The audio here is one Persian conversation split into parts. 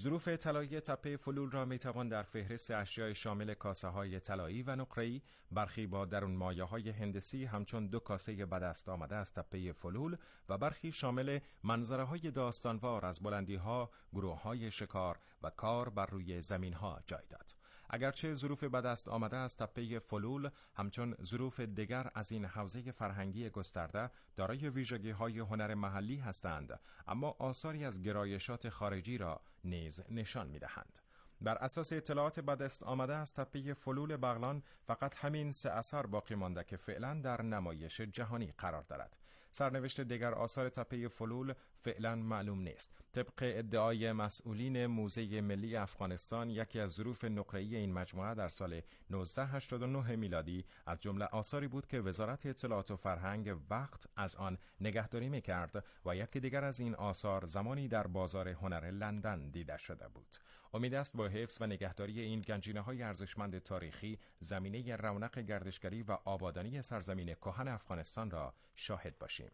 ظروف طلایی تپه فلول را میتوان در فهرست اشیاء شامل کاسه‌های طلایی و نقره‌ای، برخی با درون مایه‌های هندسی همچون 2 کاسه به دست آمده از تپه فلول و برخی شامل منظره‌های داستانوار از بلندی‌ها، گروه‌های شکار و کار بر روی زمین‌ها جای داد. اگرچه ظروف به دست آمده از تپه فلول همچون ظروف دیگر از این حوزه فرهنگی گسترده دارای ویژگی‌های هنر محلی هستند، اما آثاری از گرایشات خارجی را نیز نشان می‌دهند. بر اساس اطلاعات به دست آمده از تپه فلول بغلان فقط همین 3 اثر باقی مانده که فعلا در نمایش جهانی قرار دارد. سرنوشت دیگر آثار تپه فلول فعلا معلوم نیست. طبق ادعای مسئولین موزه ملی افغانستان، یکی از ظروف نقره‌ای این مجموعه در سال 1989 میلادی از جمله آثاری بود که وزارت اطلاعات و فرهنگ وقت از آن نگهداری می‌کرد و یکی دیگر از این آثار زمانی در بازار هنر لندن دیده شده بود. امید است با حفظ و نگهداری این گنجینه‌های ارزشمند تاریخی زمینه رونق گردشگری و آبادانی سرزمین کهن افغانستان را شاهد باشیم.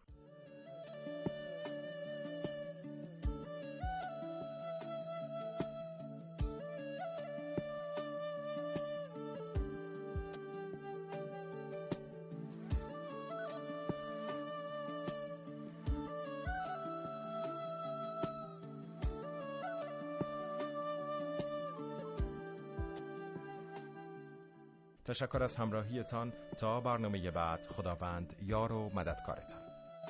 تشکر از همراهیتان. تا برنامه بعد، خداوند یار و مددکارتان.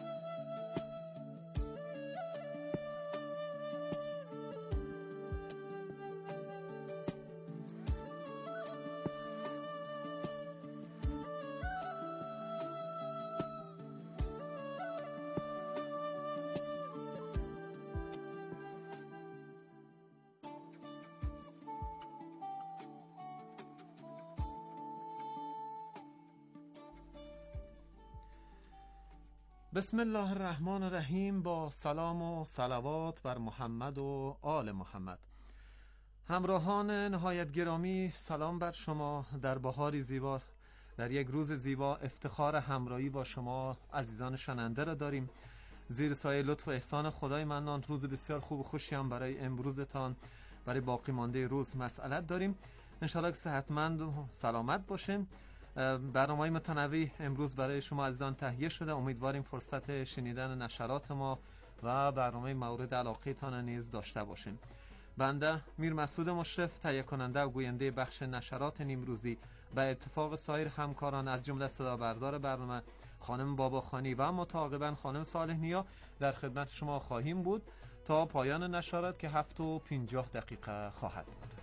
بسم الله الرحمن الرحیم. با سلام و صلوات بر محمد و آل محمد. همراهان نهایت گرامی، سلام بر شما. در بهاری زیبا، در یک روز زیبا، افتخار همراهی با شما عزیزان شنونده را داریم. زیر سایه لطف و احسان خدای منان روز بسیار خوب و خوشی هم برای امروزتان، برای باقی مانده روز مسئلت داریم. انشاءالله که صحتمند و سلامت باشین. برنامه‌های متنوع امروز برای شما عزیزان تهیه شده. امیدواریم فرصت شنیدن نشرات ما و برنامه مورد علاقه تان نیز داشته باشین. بنده میر مسعود مشرف، تهیه کننده و گوینده بخش نشرات نیمروزی، به اتفاق سایر همکاران از جمله صدا بردار برنامه خانم باباخانی و متعاقباً خانم صالح نیا در خدمت شما خواهیم بود تا پایان نشرات که 7:50 دقیقه خواهد بود.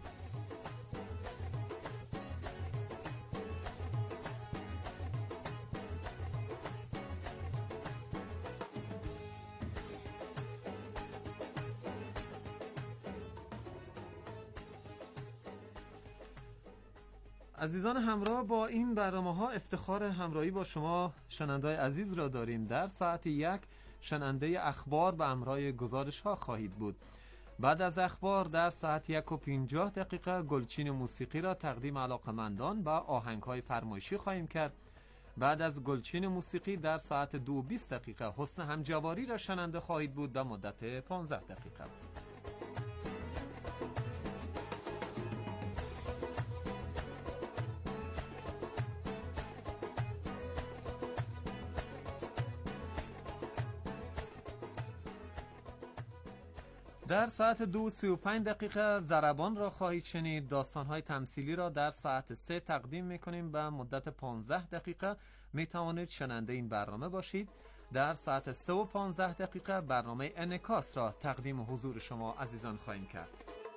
عزیزان همراه، با این برنامه‌ها افتخار همراهی با شما شنونده‌های عزیز را داریم. در ساعت 1 شنونده اخبار به همراه گزارش‌ها خواهید بود. بعد از اخبار در ساعت 1:50 دقیقه گلچین موسیقی را تقدیم علاقه‌مندان و آهنگ‌های فرمایشی خواهیم کرد. بعد از گلچین موسیقی در ساعت 2:20 دقیقه حسن همجواری را شنونده خواهید بود به مدت 15 دقیقه. در ساعت 2:35 دقیقه ضربان را خواهید شنید. داستان‌های تمثیلی را در ساعت 3 تقدیم می‌کنیم به مدت 15 دقیقه. می‌توانید شنونده این برنامه باشید. در ساعت 3:15 دقیقه برنامه انعکاس را تقدیم حضور شما عزیزان خواهیم کرد.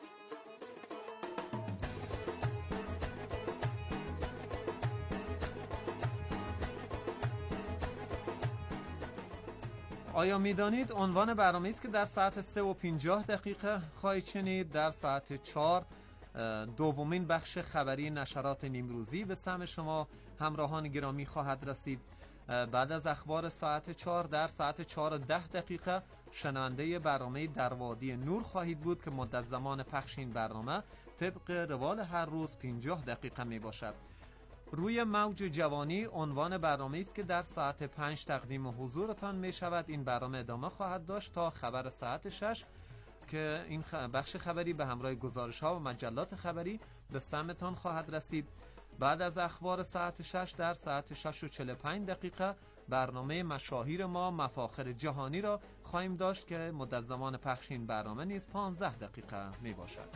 آیا میدانید عنوان برنامه است که در ساعت 3:50 دقیقه خواهید شنید؟ در ساعت 4 دومین بخش خبری نشرات نیمروزی به سمع شما همراهان گرامی خواهد رسید. بعد از اخبار ساعت 4 در ساعت 4:10 دقیقه شنونده برنامه در وادی نور خواهید بود که مدت زمان پخش این برنامه طبق روال هر روز 50 دقیقه می باشد. روی موج جوانی عنوان برنامه است که در ساعت 5 تقدیم حضورتان می شود. این برنامه ادامه خواهد داشت تا خبر ساعت 6 که این بخش خبری به همراه گزارش‌ها و مجلات خبری به سمتان خواهد رسید. بعد از اخبار ساعت 6 در ساعت 6:45 برنامه مشاهیر ما مفاخر جهانی را خواهیم داشت که مدت زمان پخش این برنامه نیز 15 دقیقه می باشد.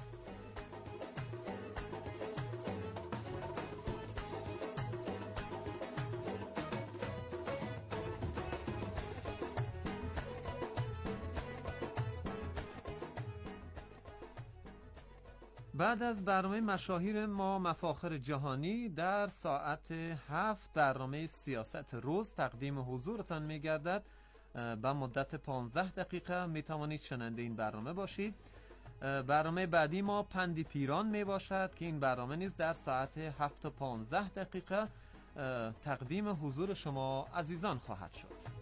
بعد از برنامه مشاهیر ما مفاخر جهانی در ساعت 7 برنامه سیاست روز تقدیم حضورتان می گردد. با مدت 15 دقیقه می توانید شنونده این برنامه باشید. برنامه بعدی ما پند پیران می باشد که این برنامه نیز در ساعت 7:15 تقدیم حضور شما عزیزان خواهد شد.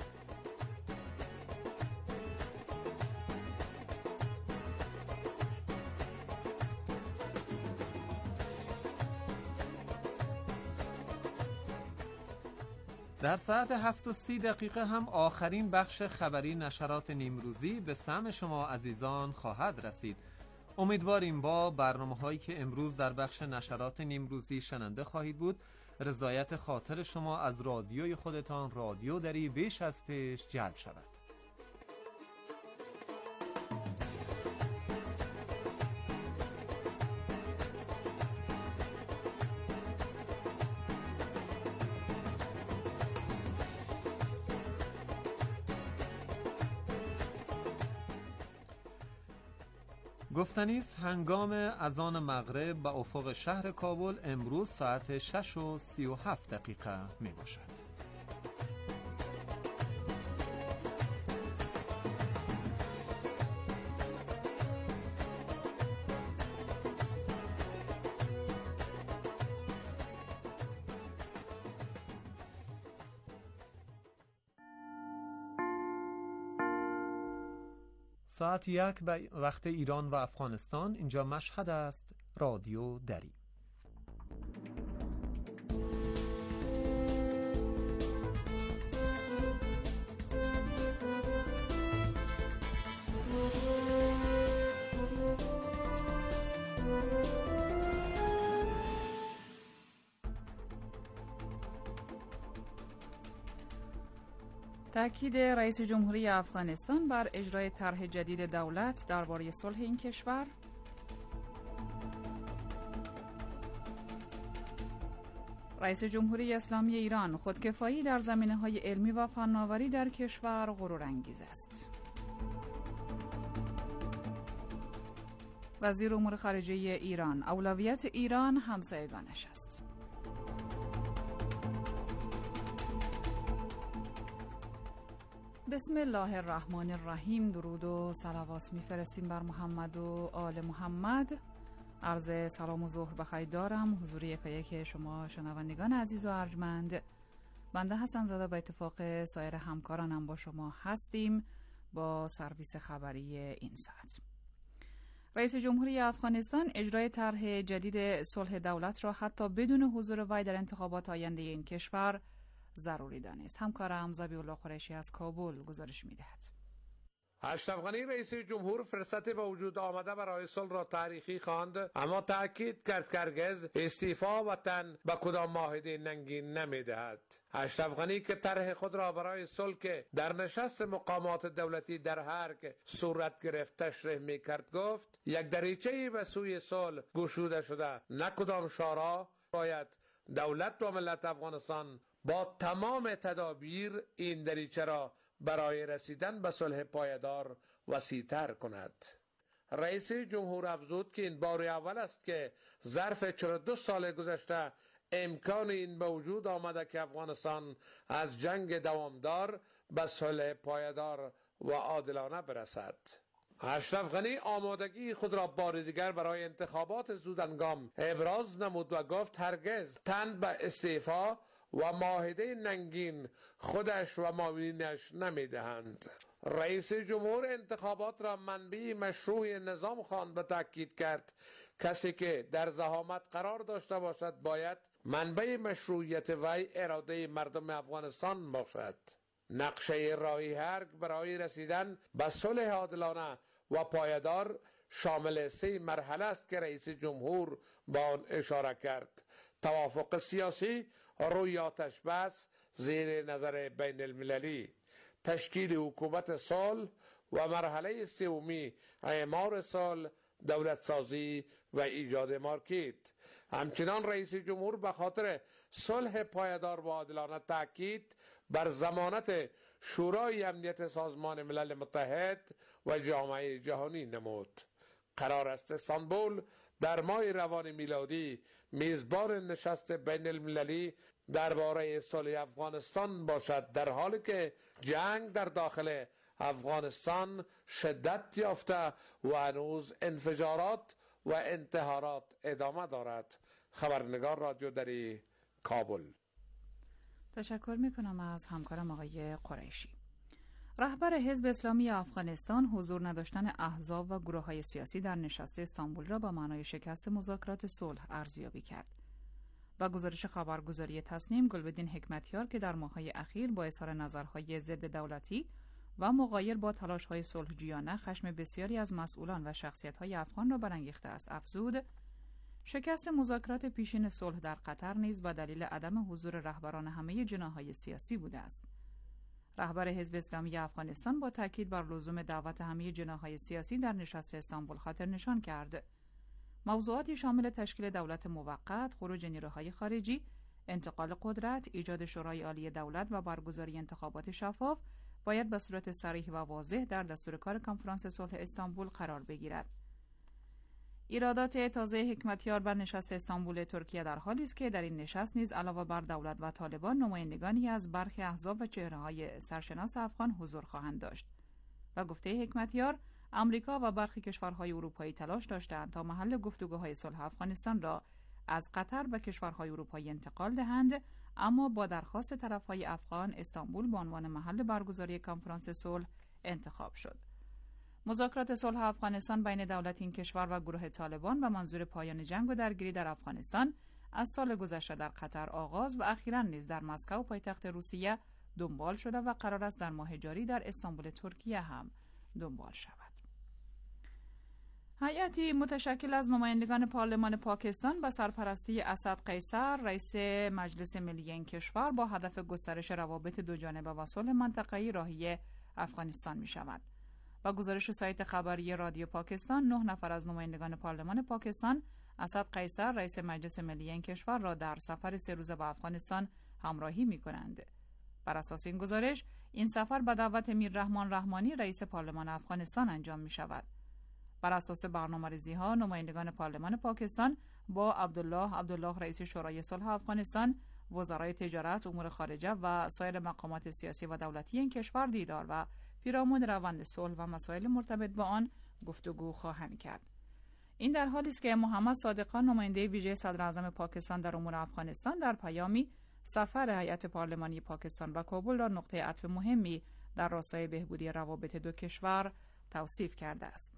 در ساعت 7:30 هم آخرین بخش خبری نشرات نیمروزی به سمع شما عزیزان خواهد رسید. امیدواریم با برنامه‌هایی که امروز در بخش نشرات نیمروزی شنونده خواهید بود رضایت خاطر شما از رادیوی خودتان رادیو دری بیش از پیش جلب شود. گفتنیست هنگام اذان مغرب به افق شهر کابل امروز ساعت 6:37 می باشد. ساعت 1 به وقت ایران و افغانستان. اینجا مشهد است. رادیو دری. تأکید رئیس جمهوری افغانستان بر اجرای طرح جدید دولت درباره صلح این کشور. رئیس جمهوری اسلامی ایران خودکفایی در زمینه‌های علمی و فناوری در کشور غرورانگیز است. وزیر امور خارجه ایران اولویت ایران همسایگانش است. بسم الله الرحمن الرحیم. درود و صلوات میفرستیم بر محمد و آل محمد. عرض سلام و ظهر بخیر دارم حضور یکایک شما شنوندگان عزیز و ارجمند. بنده حسن زاده به اتفاق سایر همکارانم با شما هستیم با سرویس خبری این ساعت. رئیس جمهوری افغانستان اجرای طرح جدید صلح دولت را حتی بدون حضور وی در انتخابات آینده این کشور ضروری دانست. همکارم ذبیح الله قریشی از کابل گزارش می‌دهد. اشرف غنی رئیس جمهور فرصت به وجود آمده برای صلح را تاریخی خواند، اما تأکید کرد که هرگز استعفا وطن به کدام معاهده ننگین نمی‌دهد. اشرف غنی که طرح خود را برای صلح که در نشست مقامات دولتی در هرگ صورت گرفت تشریح می‌کرد گفت یک دریچه‌ای به سوی صلح گشوده شده، نه کدام شورا. باید دولت و ملت افغانستان با تمام تدابیر این دریچه را برای رسیدن به صلح پایدار وسیع‌تر کند. رئیس جمهور افزود که این بار اول است که ظرف 42 سال گذشته امکان این به وجود آمده که افغانستان از جنگ دوامدار به صلح پایدار و عادلانه برسد. اشرف غنی آمادگی خود را بار دیگر برای انتخابات زودهنگام ابراز نمود و گفت هرگز تن به استعفا و معاهده ننگین خودش و معاونینش نمیدهند. رئیس جمهور انتخابات را منبع مشروع نظام خواند و تاکید کرد کسی که در زحامت قرار داشته باشد باید منبع مشروعیت وی اراده مردم افغانستان باشد. نقشه راهی حرگ برای رسیدن به صلح عادلانه و پایدار شامل 3 مرحله است که رئیس جمهور با آن اشاره کرد. توافق سیاسی روی آتش بس زیر نظر بین المللی، تشکیل حکومت صلح و مرحله 3 اعمار صلح، دولت سازی و ایجاد مارکت. همچنان رئیس جمهور به خاطر صلح پایدار و عادلانه تاکید بر ضمانت شورای امنیت سازمان ملل متحد و جامعه جهانی نمود. قرار است استانبول در ماه روان میلادی میزبان نشست بین المللی درباره صلح افغانستان باشد، در حالی که جنگ در داخل افغانستان شدت یافته و هنوز انفجارات و انتحارات ادامه دارد. خبرنگار رادیو دری، کابل. تشکر میکنم از همکارم آقای قریشی. رهبر حزب اسلامی افغانستان حضور نداشتن احزاب و گروه‌های سیاسی در نشست استانبول را با معنای شکست مذاکرات صلح ارزیابی کرد. و گزارش خبرگزاری تصنیم، گلبدین حکمتیار که در ماه‌های اخیر با اظهار نظرهای ضد دولتی و مغایر با تلاش‌های صلحجویانه خشم بسیاری از مسئولان و شخصیت‌های افغان را برانگیخته است، افزود شکست مذاکرات پیشین صلح در قطر نیز به دلیل عدم حضور رهبران همه جناح‌های سیاسی بوده است. رهبر حزب اسلامی افغانستان با تاکید بر لزوم دعوت همه جناح‌های سیاسی در نشست استانبول خاطر نشان کرد موضوعاتی شامل تشکیل دولت موقت، خروج نیروهای خارجی، انتقال قدرت، ایجاد شورای عالی دولت و برگزاری انتخابات شفاف باید به صورت صریح و واضح در دستورکار کنفرانس صلح استانبول قرار بگیرد. ایرادات تازه حکمتیار بر نشست استانبول ترکیه در حالی است که در این نشست نیز علاوه بر دولت و طالبان نمایندگانی از برخی احزاب و چهره‌های سرشناس افغان حضور خواهند داشت. و گفته حکمتیار، امریکا و برخی کشورهای اروپایی تلاش داشتند تا محل گفتگوهای صلح افغانستان را از قطر به کشورهای اروپایی انتقال دهند، اما با درخواست طرفهای افغان استانبول به عنوان محل برگزاری کنفرانس صلح انتخاب شد. مذاکرات صلح افغانستان بین دولت این کشور و گروه طالبان به منظور پایان جنگ و درگیری در افغانستان از سال گذشته در قطر آغاز و اخیراً نیز در مسکو پایتخت روسیه دنبال شده و قرار است در ماه جاری در استانبول ترکیه هم دنبال شود. هیئتی متشکل از نمایندگان پارلمان پاکستان به سرپرستی اسد قیصر، رئیس مجلس ملی این کشور، با هدف گسترش روابط دوجانبه و صلح منطقه‌ای راهی افغانستان می شود. و گزارش سایت خبری رادیو پاکستان، 9 نفر از نمایندگان پارلمان پاکستان اسد قیصر، رئیس مجلس ملی این کشور را در سفر 3 روزه به افغانستان همراهی می کنند. بر اساس این گزارش، این سفر به دعوت میررحمان رحمانی، رئیس پارلمان افغانستان انجام می شود. بر اساس برنامه‌ریزی‌ها، نمایندگان پارلمان پاکستان با عبدالله رئیس شورای صلح افغانستان، وزرای تجارت، امور خارجه و سایر مقامات سیاسی و دولتی این کشور دیدار و پیرامون روند صلح و مسائل مرتبط با آن گفتگو خواهند کرد. این در حالی است که محمد صادقان، نماینده ویژه صدر اعظم پاکستان در امور افغانستان، در پیامی سفر هیئت پارلمانی پاکستان به کابل را نقطه عطف مهمی در راستای بهبودی روابط دو کشور توصیف کرده است.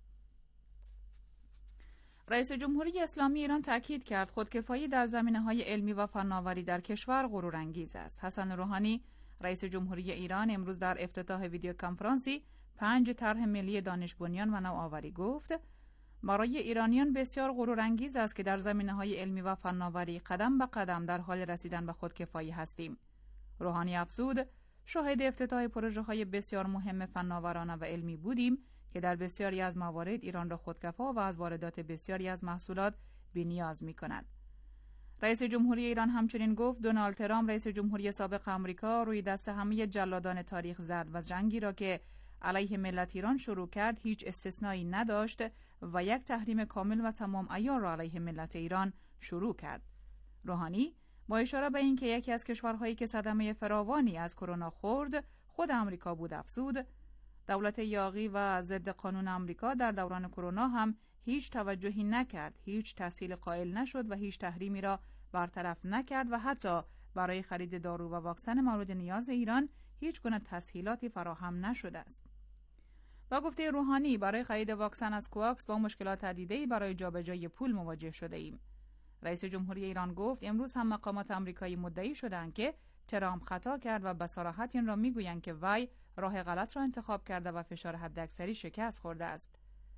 رئیس جمهوری اسلامی ایران تاکید کرد خودکفایی در زمینه‌های علمی و فناوری در کشور غرورانگیز است. حسن روحانی، رئیس جمهوری ایران، امروز در افتتاح ویدیو کنفرانسی 5 طرح ملی دانش بنیان و نوآوری گفت برای ایرانیان بسیار غرورانگیز است که در زمینه‌های علمی و فناوری قدم به قدم در حال رسیدن به خودکفایی هستیم. روحانی افزود شاهد افتتاح پروژه‌های بسیار مهم فناورانه و علمی بودیم که در بسیاری از موارد ایران را خودکفا و از واردات بسیاری از محصولات بی‌نیاز می‌کند. رئیس جمهوری ایران همچنین گفت دونالد ترامپ، رئیس جمهوری سابق آمریکا، روی دست همه جلادان تاریخ زد و جنگی را که علیه ملت ایران شروع کرد هیچ استثنایی نداشت و یک تحریم کامل و تمام عیار را علیه ملت ایران شروع کرد. روحانی با اشاره به اینکه یکی از کشورهایی که صدمه فراوانی از کرونا خورد خود آمریکا بود، افزود دولت یاغی و ضد قانون آمریکا در دوران کرونا هم هیچ توجهی نکرد، هیچ تسهیل قائل نشد و هیچ تحریمی را برطرف نکرد و حتی برای خرید دارو و واکسن مورد نیاز ایران هیچ گونه تسهیلاتی فراهم نشده است. و گفته روحانی برای خرید واکسن از کوواکس با مشکلات عدیده‌ای برای جابجایی پول مواجه شده ایم. رئیس جمهوری ایران گفت امروز هم مقامات آمریکایی مدعی شدند که ترامپ خطا کرد و به صراحت این را میگویند که وی راه غلط را انتخاب کرده و فشار حداکثری شکست خورده است.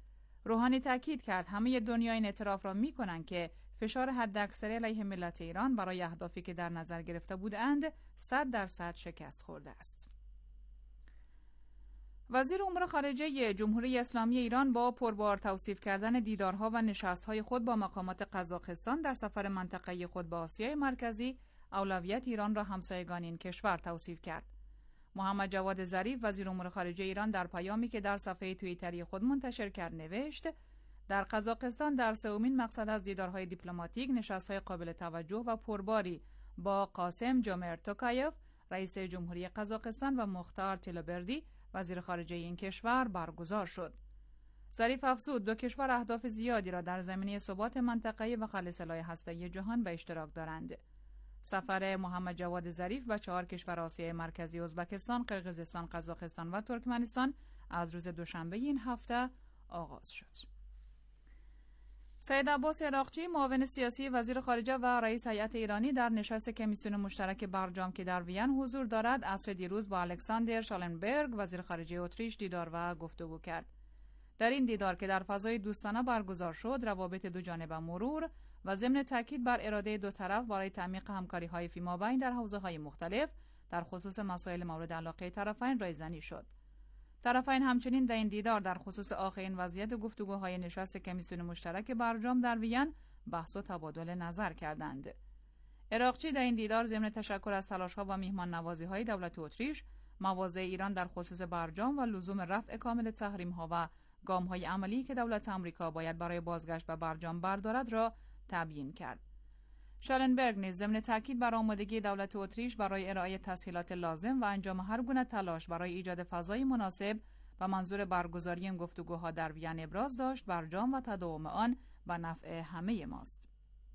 روحانی تاکید کرد همه دنیا این اعتراف را می‌کنند که فشار حداکثری علیه ملت ایران برای اهدافی که در نظر گرفته بودند 100% شکست خورده است. وزیر امور خارجه جمهوری اسلامی ایران با پربار توصیف کردن دیدارها و نشست‌های خود با مقامات قزاقستان در سفر منطقه‌ای خود به آسیای مرکزی، اولویت ایران را همسایگان این کشور توصیف کرد. محمد جواد ظریف وزیر امور خارجه ایران در پیامی که در صفحه توییتری خود منتشر کرد نوشت: در قزاقستان در سومین مقصد از دیدارهای دیپلماتیک نشست‌های قابل توجه و پرباری با قاسم جومرت توکایف رئیس جمهوری قزاقستان و مختار تیلوبردی وزیر خارجه این کشور برگزار شد. ظریف افزود دو کشور اهداف زیادی را در زمینه ثبات منطقه‌ای و خلع سلاح هسته‌ای جهان به اشتراک دارند. سفر محمد جواد ظریف به 4 کشور آسیای مرکزی ازبکستان، قرقیزستان، قزاقستان و ترکمنستان از روز دوشنبه این هفته آغاز شد. سید عباس عراقچی معاون سیاسی وزیر خارجه و رئیس هیئت ایرانی در نشست کمیسیون مشترک برجام که در وین حضور دارد عصر دیروز با الکساندر شالنبرگ وزیر خارجه اتریش دیدار و گفتگو کرد. در این دیدار که در فضای دوستانه برگزار شد، روابط دو جانبه مرور و ضمن تاکید بر اراده دو طرف برای تعمیق همکاری‌های فیمابین در حوزه‌های مختلف در خصوص مسائل مورد علاقه طرفین رایزنی شد. طرفین همچنین در این دیدار در خصوص آخرین وضعیت گفتگوهای نشست کمیسیون مشترک برجام در وین بحث و تبادل نظر کردند. عراقچی در این دیدار ضمن تشکر از تلاش‌ها و میهمان نوازی‌های دولت اتریش، مواضع ایران در خصوص برجام و لزوم رفع کامل تحریم‌ها و گام‌های عملی که دولت آمریکا باید برای بازگشت به برجام بردارد را تبیین کرد. شالنبرگ نیز ضمن تاکید بر آمادگی دولت اتریش برای ارائه تسهیلات لازم و انجام هر گونه تلاش برای ایجاد فضای مناسب و منظور برگزاری این گفتگوها در وین ابراز داشت برجام و تداوم آن به نفع همه ماست.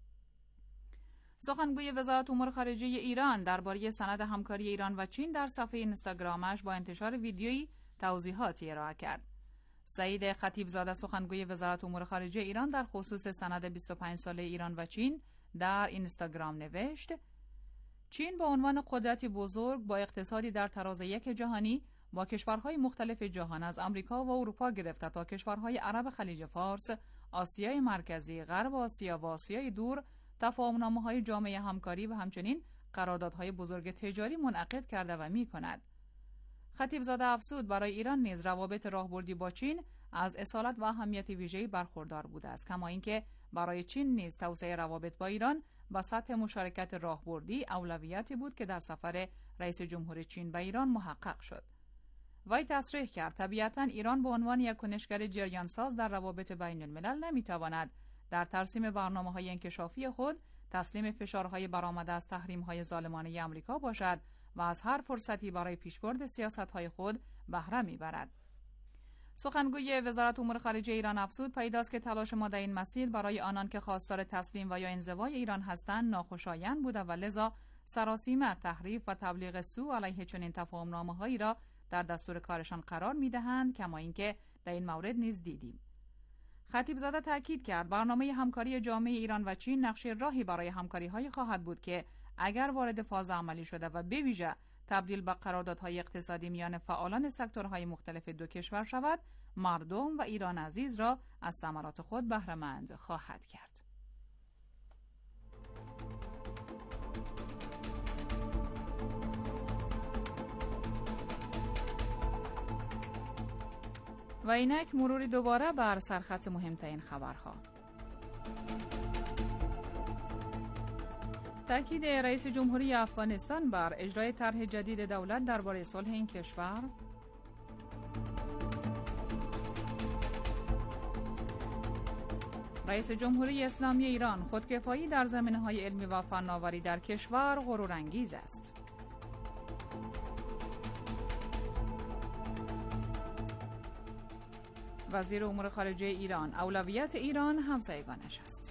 سخنگوی وزارت امور خارجه ایران درباره سند همکاری ایران و چین در صفحه اینستاگرامش با انتشار ویدیویی توضیحاتی ارائه کرد. سعید خطیبزاده سخنگوی وزارت امور خارجه ایران در خصوص سند 25 ساله ایران و چین در اینستاگرام نوشت: چین به عنوان قدرتی بزرگ با اقتصادی در تراز یک جهانی با کشورهای مختلف جهان از آمریکا و اروپا گرفته تا کشورهای عرب خلیج فارس، آسیای مرکزی، غرب آسیا و آسیای دور تفاهم‌نامه‌های جامعه همکاری و همچنین قراردادهای بزرگ تجاری منعقد کرده و می‌کند. خطیبزاده افزود برای ایران نیز روابط راهبردی با چین از اصالت و اهمیت ویژه‌ای برخوردار بوده است، کما اینکه برای چین نیز توسعه روابط با ایران با سطح مشارکت راهبردی اولویتی بود که در سفر رئیس جمهور چین به ایران محقق شد. وی تصریح کرد طبیعتاً ایران به عنوان یک کنشگر جریانساز در روابط بین الملل نمیتواند در ترسیم برنامه‌های انکشافی خود تسلیم فشارهای برآمده از تحریم‌های ظالمانه آمریکا باشد و از هر فرصتی برای پیشبرد سیاست‌های خود بهره می‌برد. سخنگوی وزارت امور خارجه ایران افزود پیداست که تلاش ما در این مسیر برای آنان که خواستار تسلیم و یا انزوای ایران هستند ناخوشایند بوده و لذا سراسیمه تحریف و تبلیغ سوء علیه چنین تفاهم‌نامه‌هایی را در دستور کارشان قرار می‌دهند، کما اینکه در این مورد نیز دیدیم. خطیبزاده تاکید کرد برنامه همکاری جامعه ایران و چین نقشه راهی برای همکاری‌های خواهد بود که اگر وارد فاز عملی شده و به ویژه تبدیل به قراردادهای اقتصادی میان فعالان سکتورهای مختلف دو کشور شود، مردم و ایران عزیز را از ثمرات خود بهره‌مند خواهد کرد. و اینک مروری دوباره بر سرخط مهمترین خبرها. تأکید رئیس جمهوری افغانستان بر اجرای طرح جدید دولت درباره صلح این کشور. رئیس جمهوری اسلامی ایران خودکفایی در زمینه‌های علمی و فناوری در کشور غرورانگیز است. وزیر امور خارجه ایران اولویت ایران همسایگانش است.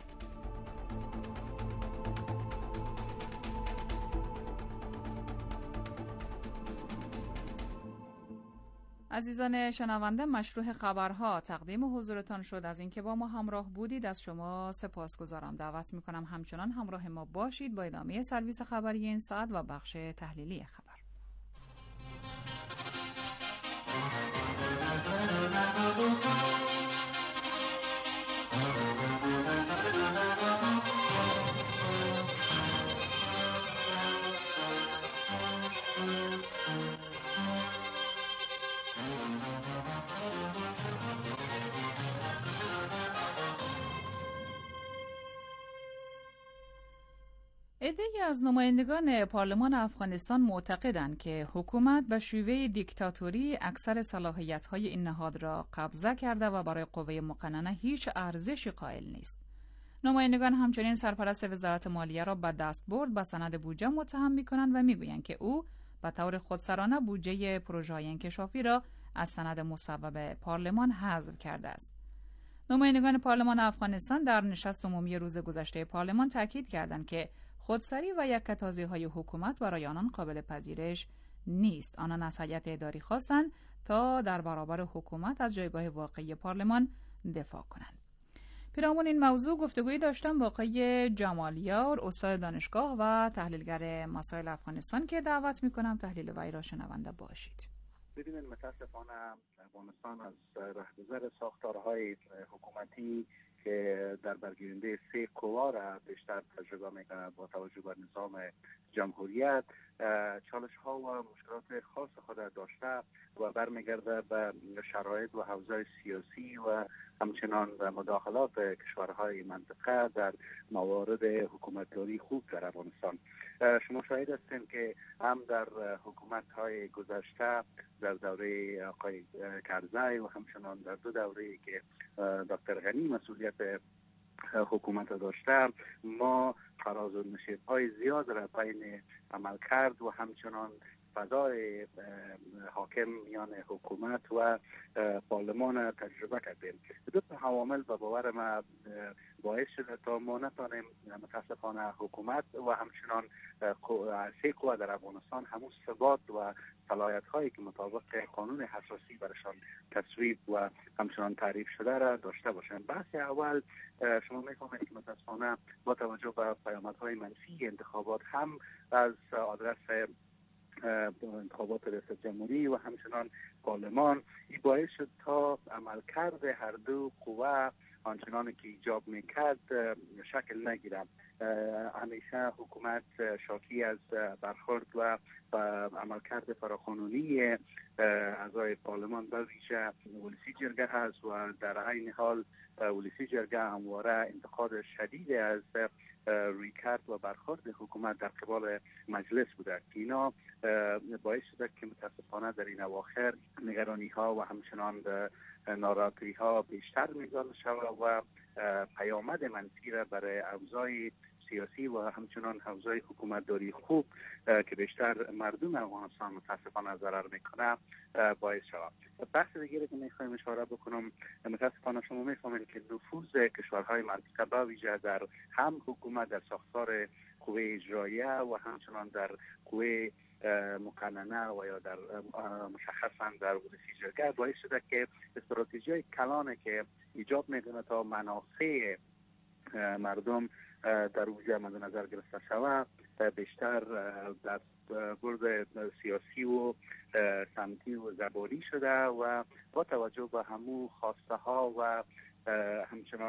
عزیزان شنونده، مشروع خبرها تقدیم حضورتان شد. از اینکه با ما همراه بودید از شما سپاسگزارم. دعوت میکنم همچنان همراه ما باشید با ادامه سرویس خبری این ساعت و بخش تحلیلی خبر. عده‌ای از نمایندگان پارلمان افغانستان معتقدند که حکومت به شیوه دیکتاتوری اکثر صلاحیت‌های این نهاد را قبضه کرده و برای قوه مقننه هیچ ارزشی قائل نیست. نمایندگان همچنین سرپرست وزارت مالیه را به دستبرد به سند بودجه متهم می‌کنند و می‌گویند که او به طور خودسرانه بودجه پروژه‌های انکشافی را از سند مصوب پارلمان حذف کرده است. نمایندگان پارلمان افغانستان در نشست عمومی روز گذشته پارلمان تاکید کردند که خودسری و یکه‌تازی‌های حکومت برای آنان قابل پذیرش نیست. آنان از هیئت اداری خواستند تا در برابر حکومت از جایگاه واقعی پارلمان دفاع کنند. پیرامون این موضوع گفتگویی داشتم با آقای جمالیار، استاد دانشگاه و تحلیلگر مسائل افغانستان که دعوت می‌کنم تحلیل وی را شنونده باشید. ببینید، متاسفانه افغانستان از رهگذر ساختارهای حکومتی که در برگیرنده 3 قوا را بیشتر تجربه میکنه با توجه به نظام جمهوریت چالش ها و مشکلات خاص خود داشته و برمیگرده به شرایط و حوزه سیاسی و همچنان مداخلات کشورهای منطقه در موارد حکومتداری خوب در افغانستان. شما شاهد هستید که هم در حکومت‌های گذشته در دوره آقای کرزی و همچنان در 2 دوره‌ای که دکتر غنی مسئولیت حکومت داشته، ما فراز و نشیب‌های زیاد را بین عملکرد و همچنان فضای حاکم میان حکومت و پارلمان تجربه کردیم. 2 عوامل به باور ما باعث شده تا ما نتانیم متاسفانه حکومت و همچنان 3 قوا در افغانستان همون ثبات و صلاحیت هایی که مطابق قانون اساسی برشان تصویب و همچنان تعریف شده را داشته باشند. بحث اول، شما می‌فهمید که متاسفانه با توجه به پیامدهای منفی انتخابات هم از آدرس انتخابات ریاست جمهوری و همچنان پارلمان، این باعث شد تا عملکرد هر 2 قوا آنچنانی که ایجاب میکرد شکل نگیرد. همیشه حکومت شاکی از برخورد و عملکرد فراقانونی اعضای پارلمان به ویژه ولسی جرگه هست و در عین حال ولسی جرگه همواره انتقاد شدید از رویکرد و برخورد حکومت در قبال مجلس بوده که اینا باعث شده که متاسفانه در این اواخر نگرانی ها و همچنان ناراحتی ها بیشتر می‌گذاره شود و پیامد منفی را برای اوضاع سیاسی و همچنان حوزه حکومتداری خوب که بیشتر مردم افغانستان متاسفانه ضرر میکنه باعث شود. بحث دیگری که میخوایم اشاره بکنم، متاسفانه شما میفهمید که نفوذ کشورهای منطقه با ویژه در هم حکومت در ساختار قوه اجراییه و همچنان در قوه مقننه و یا در مشخصا در ولسی جرگه باعث شده که استراتژی کلانه که ایجاب میکنه تا منافع مردم در وجه مد نظر گرفته شود بیشتر در برد سیاسی و سمتی و زبانی شده و با توجه به همو خواسته ها و همچنان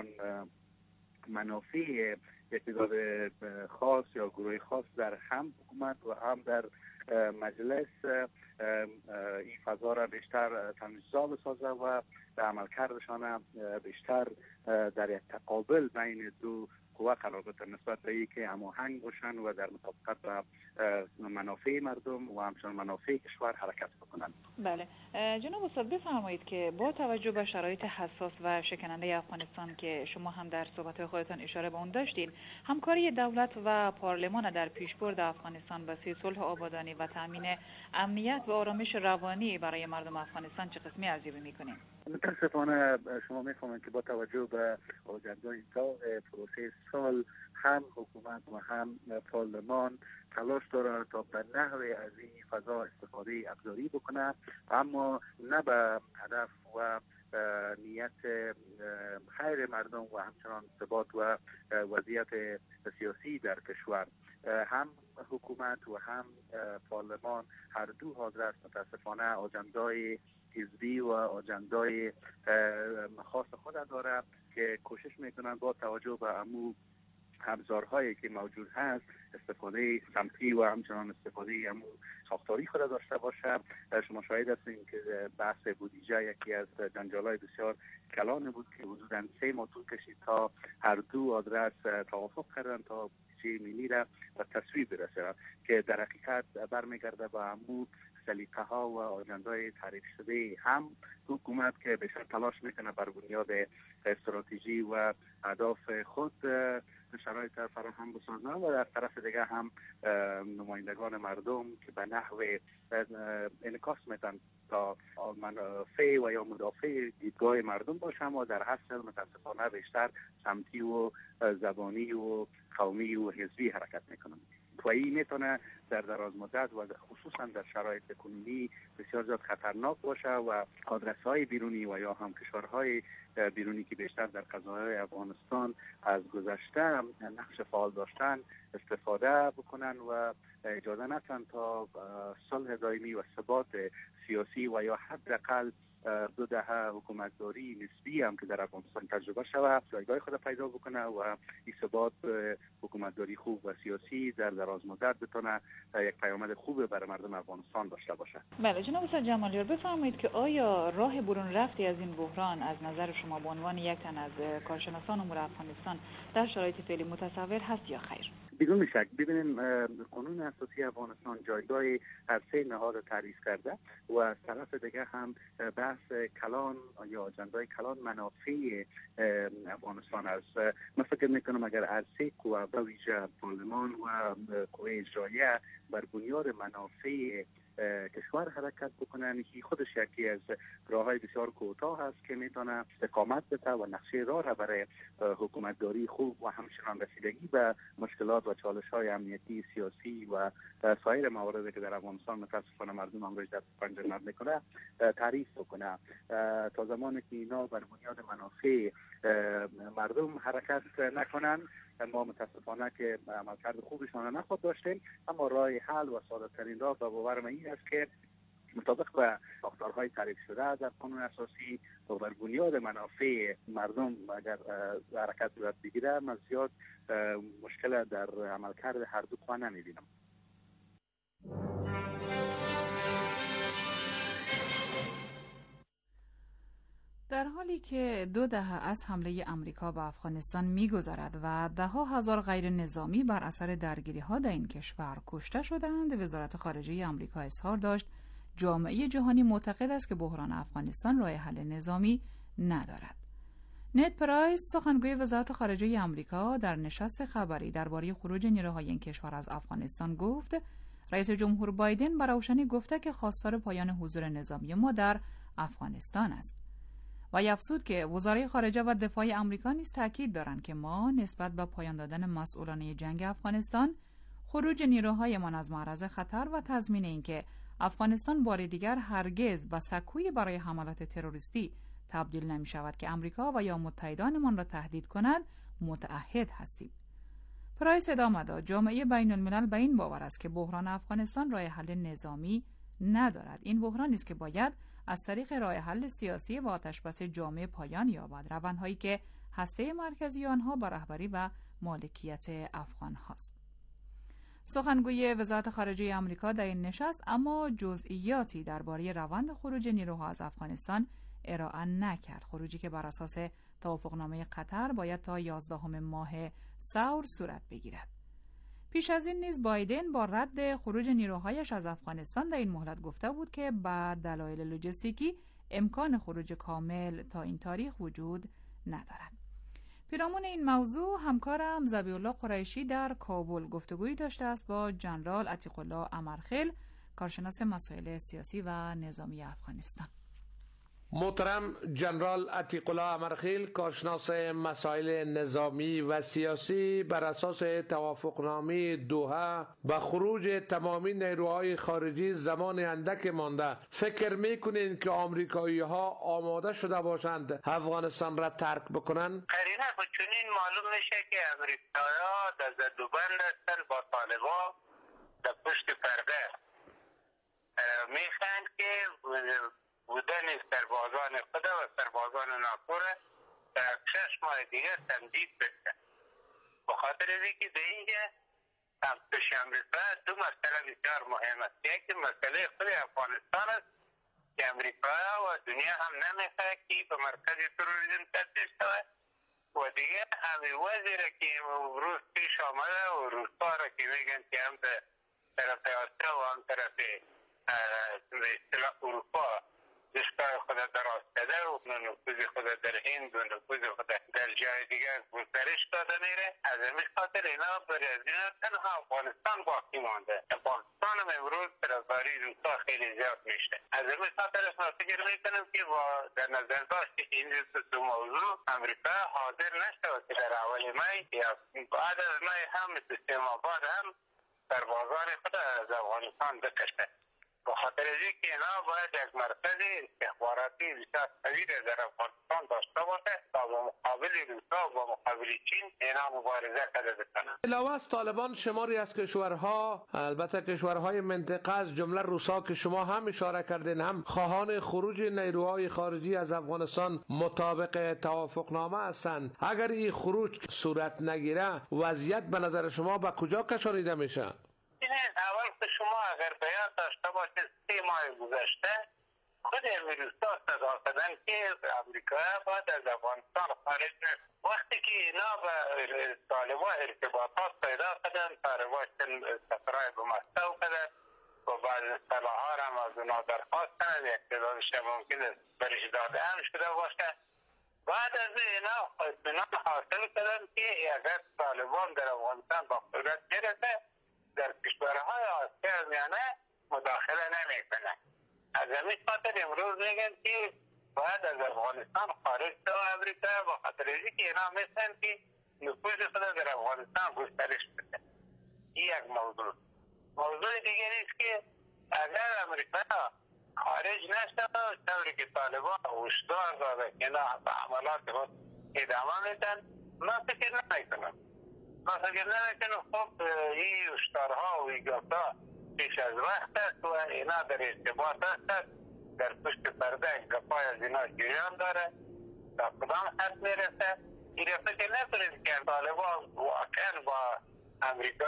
منافع اقتدار خاص یا گروه خاص در هم حکومت و هم در مجلس این فضا را بیشتر تمیزا بسازه و عملکردشان بیشتر در یک تقابل بین 2 قوا قرار بده نسبت به اینکه هماهنگ باشن و در مطابقت با منافع مردم و همچنان منافع کشور حرکت بکنند. بله جناب استاد، بفرمایید که با توجه به شرایط حساس و شکننده افغانستان که شما هم در صحبت خودتان اشاره به اون داشتین، همکاری دولت و پارلمان در پیشبرد افغانستان به صلح آبادانی و تامین امنیت و آرامش روانی برای مردم افغانستان چه قسمی ارزیابی می‌کنید؟ متاسفانه شما می‌فهمید که با توجه به آجنده‌های پروسه سال هم حکومت و هم پارلمان تلاش داره تا به نحوی از این فضا استفاده ابزاری بکنه، اما نه به هدف و نیت خیر مردم و همچنان ثبات و وضعیت سیاسی در کشور. هم حکومت و هم پارلمان هر 2 حاضر است متاسفانه آجندای حزبی و آجندای خاص خود داره که کوشش میکنن با توجه به امو ابزارهایی که موجود هست استفاده سمتی و همچنان استفاده امو ساختاری خود داشته باشه. شما شاهد هستین که بحث بودجه یکی از جنجال‌های بسیار کلان بود که حدوداً 3 ماه طول کشید تا هر 2 آدرس توافق کردن تا استراتژی ملی را به تصویب برسه که در حقیقت برمیگرده به عمود سلیقه ها و آجندای تعریف شده هم حکومت که بیشتر تلاش میکنه بر بنیاد استراتژی و اهداف خود شرایط فراهم بسازه و در طرف دیگه هم نمایندگان مردم که به نحو انعکاس میدن تا منافع و یا مدافع دیدگاه مردم باشن و در اصل متاسفانه بیشتر سمتی و زبانی و قومی و حزبی حرکت میکنن و این میتونه در دراز مدت و خصوصا در شرایط کنونی بسیار زیاد خطرناک باشه و آدرس‌های بیرونی و یا هم کشورهای بیرونی که بیشتر در قضایای افغانستان از گذشته نقش فعال داشتن استفاده بکنن و اجازه ندن تا صلح دائمی و ثبات سیاسی و یا حداقل 2 دهه حکومتداری نسبی هم که در افغانستان تجربه شود جایگاه خود پیدا بکنه و این ثبات حکومتداری خوب و سیاسی در دراز مدت بتونه یک پیامد خوب برای مردم افغانستان داشته باشه. بله جناب استاد جمالیار بفرمایید که آیا راه برون رفتی از این بحران از نظر شما به عنوان یک تن از کارشناسان امور افغانستان در شرایط فعلی متصور هست یا خیر؟ بدون شک. ببینیم قانون اساسی افغانستان جایگاه هر سه نهاد تعریف کرده و از طرف دیگه هم بحث کلان یا آجندای کلان منافع افغانستان است. من فکر میکنم اگر هر سه قوه به ویژه پارلمان و قوه اجراییه بر بنیاد منافع کشور حرکت بکنن که خودش یکی از راههای بسیار کوتاه است که میتونه استقامت بده و نقشه راه را برای حکومتداری خوب و همچنان رسیدگی به مشکلات و چالش‌های امنیتی سیاسی و سایر مواردی که در افغانستان متاسفانه مردم امروز در پنجه نرم میکنه تعریف بکنه. تا زمانی که اینا بر بنیاد منافع مردم حرکت نکنن ما متاسفانه که عملکرد خوبشان نخواهد داشتیم، اما راه حل و ساده‌ترین راه به باور من این است که مطابق به ساختارهای تعریف شده در قانون اساسی و بر بنیاد منافع مردم اگر حرکت صورت بگیره من زیاد مشکل در عملکرد هر دو قوه نمیبینم. در حالی که 2 دهه از حمله امریکا به افغانستان می‌گذرد و ده‌ها هزار غیر نظامی بر اثر درگیری‌ها در این کشور کشته شدند، وزارت خارجه آمریکا اظهار داشت جامعه جهانی معتقد است که بحران افغانستان راه حل نظامی ندارد. نت پرایس سخنگوی وزارت خارجه آمریکا در نشست خبری درباره خروج نیروهای این کشور از افغانستان گفت رئیس جمهور بایدن به روشنی گفته که خواستار پایان حضور نظامی ما در افغانستان است. و افزود که وزرای خارجه و دفاع آمریکا نیز تاکید دارند که ما نسبت به پایان دادن مسئولانه جنگ افغانستان، خروج نیروهایمان از معرض خطر و تضمین اینکه افغانستان بار دیگر هرگز به سکویی برای حملات تروریستی تبدیل نمی شود که امریکا و یا متحدانمان را تهدید کند متعهد هستیم. پرایس ادامه داد جامعه بین الملل به این باور است که بحران افغانستان راه حل نظامی ندارد. این بحرانی است که باید از طریق راه حل سیاسی و آتشبس جامع پایان یابد، روندهایی که هسته مرکزی آنها با رهبری و مالکیت افغان هاست. سخنگوی وزارت خارجه آمریکا در این نشست اما جزئیاتی درباره روند خروج نیروها از افغانستان ارائه نکرد. خروجی که بر اساس توافقنامه قطر باید تا 11 ماه سور صورت بگیرد. پیش از این نیز بایدن با رد خروج نیروهایش از افغانستان در این مهلت گفته بود که با دلایل لوجستیکی امکان خروج کامل تا این تاریخ وجود ندارد. پیرامون این موضوع همکارم ذبیح‌الله قریشی در کابل گفتگویی داشته است با ژنرال عتیق الله امرخیل، کارشناس مسائل سیاسی و نظامی افغانستان. محترم جنرال عتیق الله امرخیل، کارشناس مسائل نظامی و سیاسی، بر اساس توافقنامه دوحه با خروج تمامی نیروهای خارجی زمان اندک مانده فکر میکنین که آمریکایی ها آماده شده باشند افغانستان را ترک بکنن؟ قرینه چنین معلوم میشه که امریکایی ها در زدوبند هستن با طالبان در پشت پرده میخوان که بودن سربازان خود و سربازان ناکور در 6 ماه دیگه تمدید بشه. به خاطر اینکه در اینجا پیش امریکا 2 مسئله بسیار مهم است. یکی مسئله خود افغانستان است که امریکا و دنیا هم نمیخواد که به مرکز تروریسم تبدیل شود و دیگه همین وزیره که امروز پیش آمده و روستا را که میگن که هم طرف آسیا و هم طرف اروپا دستای خود دراز کرده و نفوذ خود در هند و نفوذ خود در جای دیگر گسترش داده میره. از این خاطر اینا برای از اینا تنها افغانستان باقی مانده. پاکستان هم امروز طرفداری روسا خیلی زیاد میشه. از این خاطر ما فکر میکنم که با در نظر داشت که این دو موضوع امریکا حاضر نشود که در اول می یا بعد از می هم مثل 3 ماه بعد هم در بازار خود از افغانستان بکشه. به خاطر اینکه اینا باید یک مرکز استخباراتی بسیار قوی در افغانستان داشته باشه تا با مقابل روسا و مقابل چین اینا مبارزه کرده بکنن. علاوه از طالبان شماری از کشورها، البته کشورهای منطقه از جمله روسا که شما هم اشاره کردین، هم خواهان خروج نیروهای خارجی از افغانستان مطابق توافقنامه هستند. اگر این خروج صورت نگیره وضعیت به نظر شما به کجا کشانیده میشه؟ اول که شما اگر بیان داشته باشید 3 ماه گذشته خود روسا صدا کردن که امریکا باید از افغانستان خارج نشود. وقتی که اینا به طالبان ارتباطات پیدا کردن، طالبان سفرهای به مسکو کردن و بعض اصطلاحا هم از اونا درخواست کردن، اقتدارش ممکن است برش داده هم شده باشه. بعد از اینا اطمینان حاصل کردن که اگر طالبان در افغانستان با قدرت میرسه در کشورهای آسیا میانه مداخله نمیکنه. از همین خاطر امروز میگن که باید از افغانستان خارج شد امریکا با خاطر اینکه اینا مثلا که نفوذ خود در افغانستان گسترش بده. این یک موضوع. موضوع دیگر است که اگر امریکا خارج نشد طوری که طالبان هشدار داده که اینا به عملات خود ادامه میدن، من فکر نمیکنم. خب این هشدارها و ایجابها پیش از وقت است و اینا در ارتباط است، در پشت پرده گپای از اینا جریان داره تا کدام حد میرسه. این را فکر نکنید که طالبان واقعا با امریکا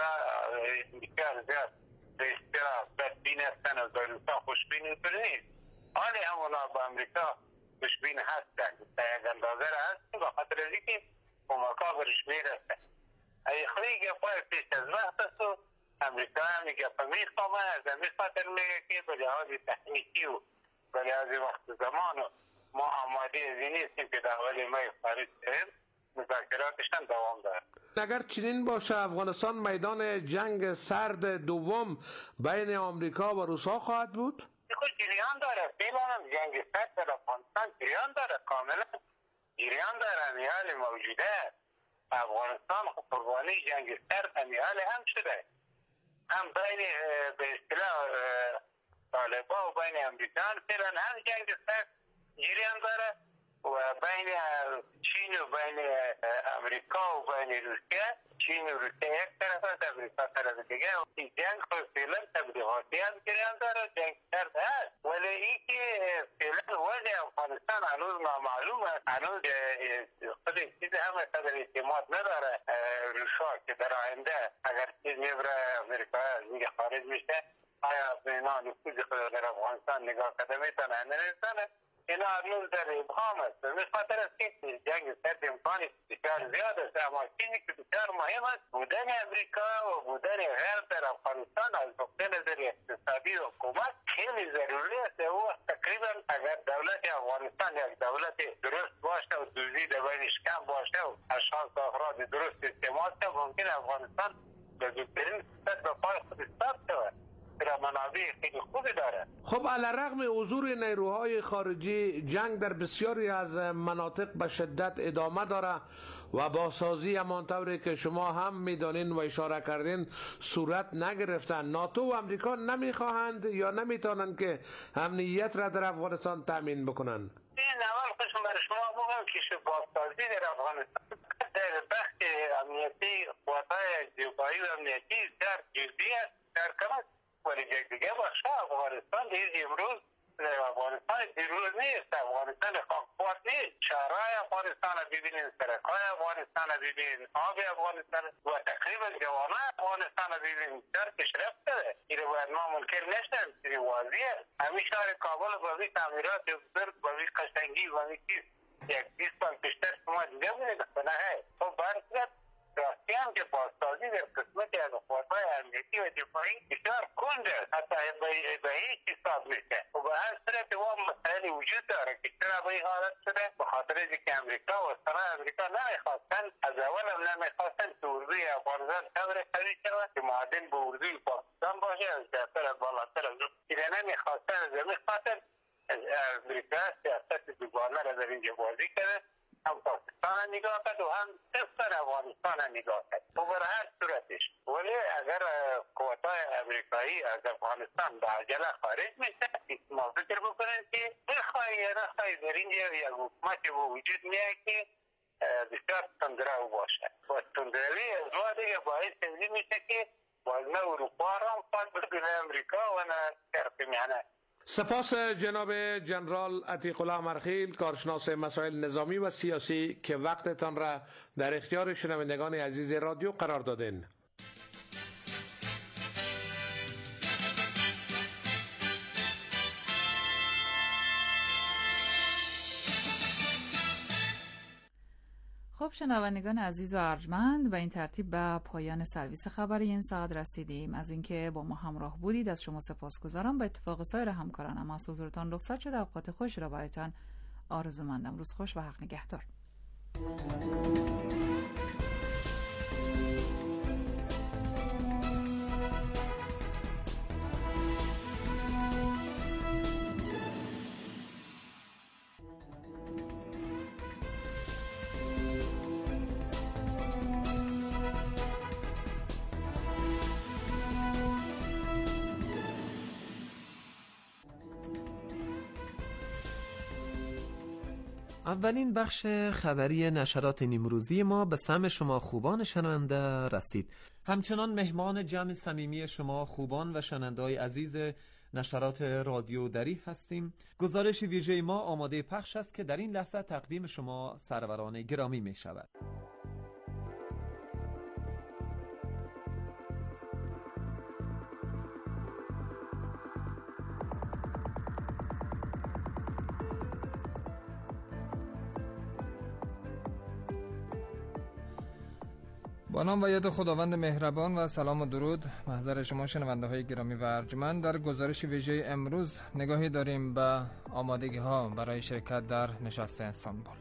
بسیار زیاد به اصطلاح بدبین هستن و با روسا خوشبین نیست. حالی هم اونا با امریکا خوشبین هستن تا یک اندازه را هست به خاطر از اینکه کمک‌ها برش میرسه. ای خیلی گپای پیش از وقت است و امریکا هم گپا میخوامه. از همین خاطر میگه که به لحاظ تکنیکی و به لحاظ وقت زمان ما آماده از این نیستیم که در اول می خارج شدیم. مذاکراتشان دوام داره. اگر چنین باشه افغانستان میدان جنگ سرد دوم بین آمریکا و روسا خواهد بود؟ خود جریان داره. فعلا جنگ سرد در افغانستان جریان داره، کاملا جریان داره. میال موجوده افغانستان قربانی جنگ سرد امیال هم شده، هم بین به اصطلاح طالبان و بین امریکان فعلا هم جنگ سرد جریان داره و بین چین و بین امریکا و بین روسیه. چین و روسیه یک طرف است، امریکا طرف دیگه. این جنگ خود فعلا تبلیغاتی هم جریان داره، جنگ سرد هست. ولی این که فعلا وضع افغانستان هنوز نامعلوم است. هنوز خود چیز هم قدر اعتماد نداره روسا که در آینده اگر چیز میبره امریکا از میگه خارج میشه آیا اینا نفوذ خود در افغانستان نگاه کرده میتونه نمیتونه. اینا هنوز در ابهام است. به خاطر است که جنگ سرد امکانی بسیار زیاد است، اما چیزی که بسیار مهم است بودن امریکا و بودن غرب در افغانستان از نقطه نظر اقتصادی و حکومت خیلی ضروری است. او تقریبا اگر دولت افغانستان یک دولت درست باشه و دوزی در بینش کم باشه و اشخاص و افراد درست استعمال کنه ممکن افغانستان به زودترین فرصت به پای خود ثابت شود. منابع خیلی خوبی داره. خب علیرغم حضور نیروهای خارجی جنگ در بسیاری از مناطق به شدت ادامه داره و بازسازی همانطوری که شما هم میدانین و اشاره کردین صورت نگرفتن. ناتو و امریکا نمیخواهند یا نمیتونند که امنیت را در افغانستان تامین بکنند؟ این اول خشم برای شما بگم که بازسازی در افغانستان در بخش امنیتی قوت‌های جوایی و امنیتی در جدی است، در کم است. ولی دیگه باشه افغانستان دیگه امروز افغانستان دیروز نیست. افغانستان خاکپات نیست. شهرهای افغانستان رو ببینین، سرکهای افغانستان رو ببینین، آب افغانستان و تقریبا جوانای افغانستان رو ببینین. در پیشرفت داره. این باید ما منکر نشدن. این واضحه. همین شهر کابل با این تعمیرات بزرگ با این قشنگی و این چیز یک 20 سال پیشتر شما دیگه بودید نه. خب برصورت راستی هم که بازسازی در قسمتی از قوات‌های امنیتی و دفاعی بسیار کنده، حتی به هیچ حساب نیست. و به هر صورت و مسائلی وجود داره که چرا به این حالت شده، به خاطر اینکه امریکا و سران امریکا نمیخواستن، از اول هم نمیخواستن که اردوی افغانستان قدر قوی شود که معادل به اردوی پاکستان باشه، از بهتر بالاتر از اون نمیخواستن. از این خاطر امریکا سیاست دوگانه را در اینجا بازی کرده، هم پاکستان نگاه کرد و هم صرفا افغانستان نگاه کرد. و بر هر صورتش ولی اگر قوات‌های امریکایی از افغانستان به عجله خارج میشه، ما فکر بکنیم که بخواه یا نخواه در اینجا یک حکومت به وجود میاد که بسیار تندرو باشه و تندروی از ما دیگه باعث این میشه که باز نه اروپا را هم خواهد بکنه امریکا و نه شرق میانه. سپاس جناب جنرال عتیق الله مرخیل، کارشناس مسائل نظامی و سیاسی که وقتتان را در اختیار شنوندگان عزیز رادیو قرار دادین. خب شنوندگان عزیز و ارجمند، به این ترتیب به پایان سرویس خبری این ساعت رسیدیم. از اینکه با ما همراه بودید از شما سپاسگزارم. به اتفاق سایر همکارانم از حضورتان رخصت شده. اوقات خوش را برایتان آرزومندم. روز خوش و حق نگهدار. اولین بخش خبری نشرات نیمروزی ما به سمع شما خوبان شنونده رسید. همچنان مهمان جمع صمیمی شما خوبان و شنونده‌های عزیز نشرات رادیو دری هستیم. گزارش ویژه ما آماده پخش است که در این لحظه تقدیم شما سروران گرامی می شود. با نام و ید خداوند مهربان و سلام و درود محضر شما شنونده های گرامی و ارجمند. در گزارش ویژه امروز نگاهی داریم به آمادگی ها برای شرکت در نشست استانبول.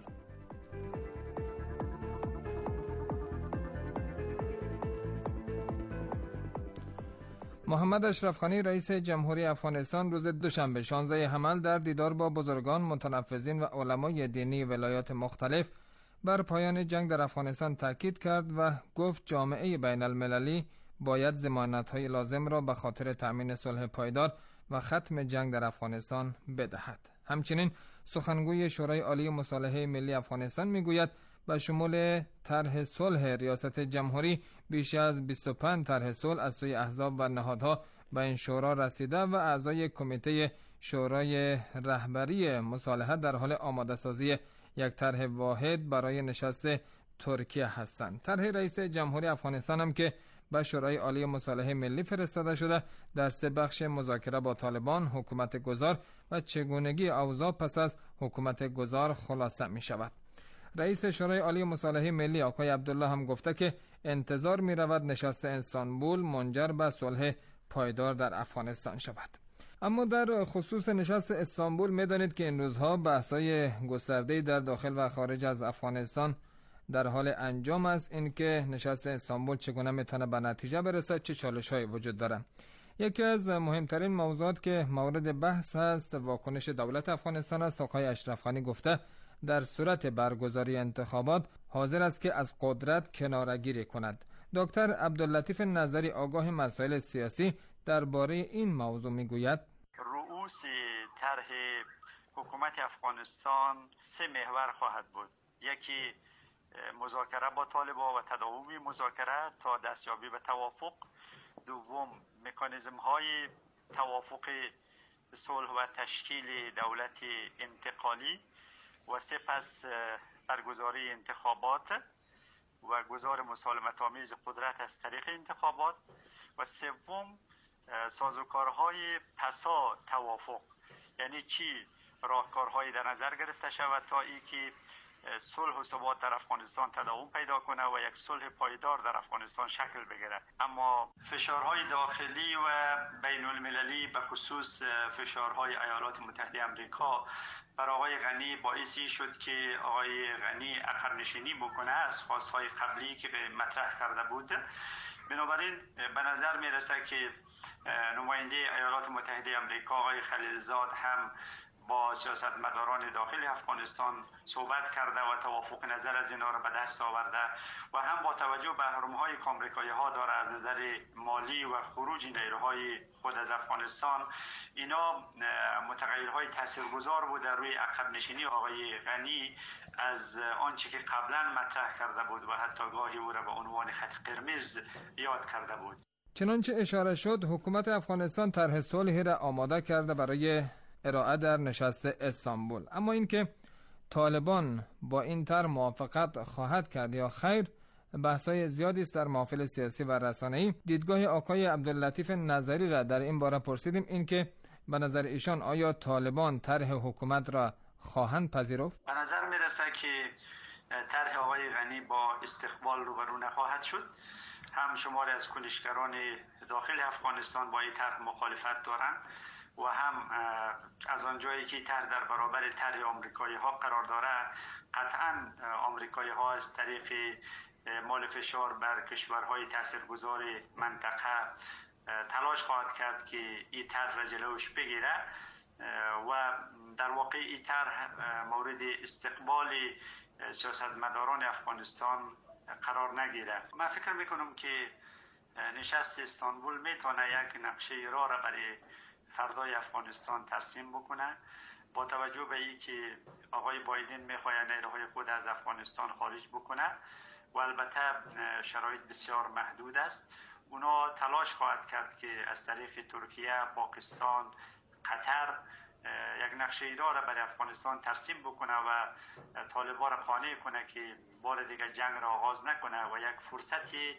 محمد اشرف غنی رئیس جمهوری افغانستان روز دوشنبه 16 حمل در دیدار با بزرگان، متنفذین و علمای دینی ولایات مختلف بر پایان جنگ در افغانستان تاکید کرد و گفت جامعه بین المللی باید ضمانت‌های لازم را به خاطر تأمین صلح پایدار و ختم جنگ در افغانستان بدهد. همچنین سخنگوی شورای عالی مصالحه ملی افغانستان میگوید به شمول طرح صلح ریاست جمهوری بیش از 25 طرح صلح از سوی احزاب و نهادها به این شورا رسیده و اعضای کمیته شورای رهبری مصالحت در حال آماده سازی یک طرح واحد برای نشست ترکیه هستند. طرح رئیس جمهوری افغانستان هم که به شورای عالی مصالحه ملی فرستاده شده در 3 بخش مذاکره با طالبان، حکومت گذار و چگونگی اوضاع پس از حکومت گذار خلاصه می شود. رئیس شورای عالی مصالحه ملی آقای عبدالله هم گفته که انتظار می رود نشست استانبول منجر به صلح پایدار در افغانستان شود. اما در خصوص نشست استانبول می‌دانید که این روزها بحث‌های گسترده‌ای در داخل و خارج از افغانستان در حال انجام است. این که نشست استانبول چگونه میتونه به نتیجه برسد، چه چالش‌هایی وجود دارد. یکی از مهمترین موضوعات که مورد بحث است واکنش دولت افغانستان است. آقای اشرف غنی گفته در صورت برگزاری انتخابات حاضر است که از قدرت کناره‌گیری کند. دکتر عبداللطیف نظری آگاه مسائل سیاسی درباره این موضوع میگوید رؤوس طرح حکومت افغانستان 3 محور خواهد بود. یکی مذاکره با طالبان و تداوم مذاکره تا دستیابی به توافق. دوم مکانیزم های توافق صلح و تشکیل دولت انتقالی و سپس برگزاری انتخابات و گذار مسالمت آمیز قدرت از طریق انتخابات و سوم سازوکارهای پسا توافق، یعنی چی؟ راهکارهایی در نظر گرفته شود تا اینکه صلح و ثبات در افغانستان تداوم پیدا کنه و یک صلح پایدار در افغانستان شکل بگیره. اما فشارهای داخلی و بین المللی به خصوص فشارهای ایالات متحده آمریکا بر آقای غنی باعثی شد که آقای غنی عقب‌نشینی بکنه از خواستهای قبلی که مطرح کرده بود. بنابراین به نظر میرسه که نماینده ایالات متحده آمریکا آقای خلیلزاد هم با سیاستمداران داخل افغانستان صحبت کرده و توافق نظر از اینا را به دست آورده و هم با توجه به حرم‌هایی که آمریکایی‌ها داره از نظر مالی و خروج نیروهای خود از افغانستان، اینا متغیرهای تاثیرگذار بود در روی عقب نشینی آقای غنی از آنچه که قبلا مطرح کرده بود و حتی گاهی او را به عنوان خط قرمز یاد کرده بود. چنانچه اشاره شد، حکومت افغانستان طرح صلحی را آماده کرده برای ارائه در نشست استانبول، اما اینکه طالبان با این طرح موافقت خواهد کرد یا خیر بحث‌های زیادی است در محافل سیاسی و رسانه‌ای. دیدگاه آقای عبداللطیف نظری را در این باره پرسیدیم، اینکه به نظر ایشان آیا طالبان طرح حکومت را خواهند پذیرفت؟ به نظر میرسه که طرح آقای غنی با استقبال روبرو نخواهد شد. هم شماری از کنشگران داخل افغانستان با این طرح مخالفت دارند و هم از آنجایی که طرح در برابر طرح آمریکایی‌ها قرار داره، قطعاً آمریکایی‌ها از طریق مال فشار بر کشورهای تاثیرگذار منطقه تلاش خواهد کرد که این طرح را جلوش بگیره و در واقع این طرح مورد استقبال سیاستمداران افغانستان قرار نگیره. من فکر میکنم که نشست استانبول میتونه یک نقشه راه را برای فردای افغانستان ترسیم بکنه، با توجه به این که آقای بایدن میخواهد نیروهای خود از افغانستان خارج بکنه و البته شرایط بسیار محدود است. اونا تلاش خواهد کرد که از طریق ترکیه، پاکستان، قطر یک نقشه راه را برای افغانستان ترسیم بکنه و طالبان را قانع کنه که بار دیگر جنگ را آغاز نکنه و یک فرصتی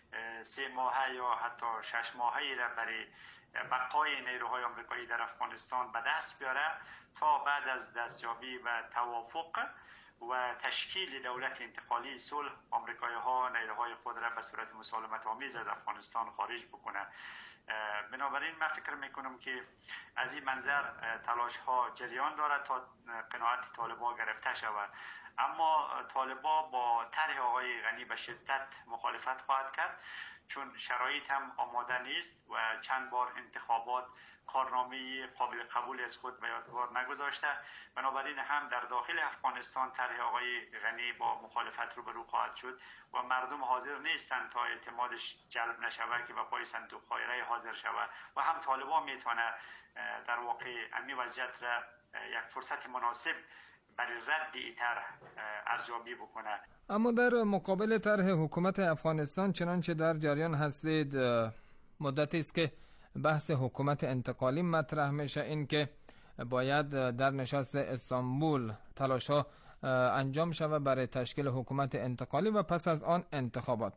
3 ماهه یا حتی 6 ماهه‌ای را برای بقای نیروهای آمریکایی در افغانستان به دست بیاره تا بعد از دستیابی و توافق و تشکیل دولت انتقالی صلح آمریکایی‌ها نیروهای خود را به صورت مسالمت آمیز از افغانستان خارج بکنه. بنابراین من فکر میکنم که از این منظر تلاش ها جریان دارد تا قناعت طالبان گرفته شود، اما طالبان با طرح آقای غنی به شدت مخالفت خواهد کرد، چون شرایط هم آماده نیست و چند بار انتخابات کارنامه قابل قبول از خود به یادگار نگذاشته. بنابراین هم در داخل افغانستان طرح آقای غنی با مخالفت روبرو خواهد شد و مردم حاضر نیستند تا اعتمادش جلب نشود که به پای صندوق های رای حاضر شود و هم طالبان میتونه در واقع امی وضعیت را یک فرصت مناسب برای رد این طرح ارزیابی بکنه. اما در مقابل طرح حکومت افغانستان، چنانچه در جریان هستید، مدتی است که بحث حکومت انتقالی مطرح میشه، این که باید در نشست استانبول تلاش‌ها انجام شود برای تشکیل حکومت انتقالی و پس از آن انتخابات.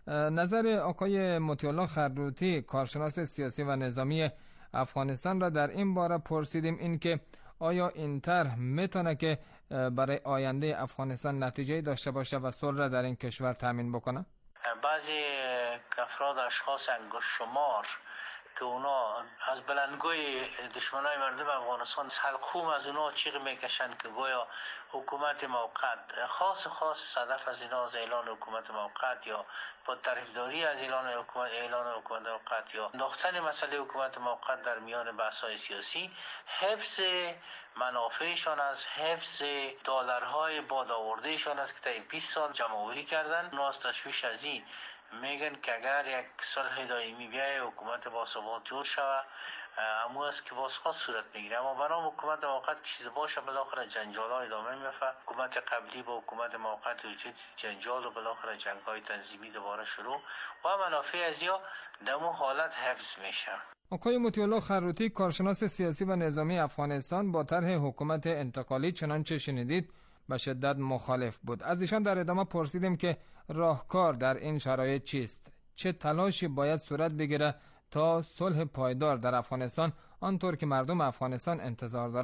نظر آقای مطیع الله خروتی، کارشناس سیاسی و نظامی افغانستان را در این باره پرسیدیم، این که آیا این طرح میتونه که برای آینده افغانستان نتیجه داشته باشه و صلح را در این کشور تامین بکنه؟ بعضی افراد اشخاص انگشت شمار که اونا از بلندگوی دشمنای مردم افغانستان سرخوم از اونا چیغ میکشن که گویا حکومت موقت، خاص صدف از اینا از اعلان حکومت موقت یا با طرفداری از اعلان حکومت موقت یا انداختن مسئله حکومت موقت در میان بحث‌های سیاسی، حفظ منافعشان از حفظ دلارهای بادآوردهشان است که تا 20 سال جمع‌آوری کردن. اونا از تشویش از این میگن که اگر یک صلح دائمی بیای حکومت باثبات جور شود، امو است که بازخواست صورت میگیره، اما برای حکومت موقت چیز باشه بالاخره جنجال ها ادامه میفته. حکومت قبلی با حکومت موقت وجود جنجال و بالاخره جنگ های تنظیمی دوباره شروع و منافع از یا دمو حالت حفظ میشه. آقای مطیع الله خروتی، کارشناس سیاسی و نظامی افغانستان، با طرح حکومت انتقالی چنانچه شنیدید به شدت مخالف بود. از ایشان در ادامه پرسیدیم که راهکار در این شرایط چیست؟ چه تلاشی باید صورت بگیره تا صلح پایدار در افغانستان آنطور که مردم افغانستان انتظار دارند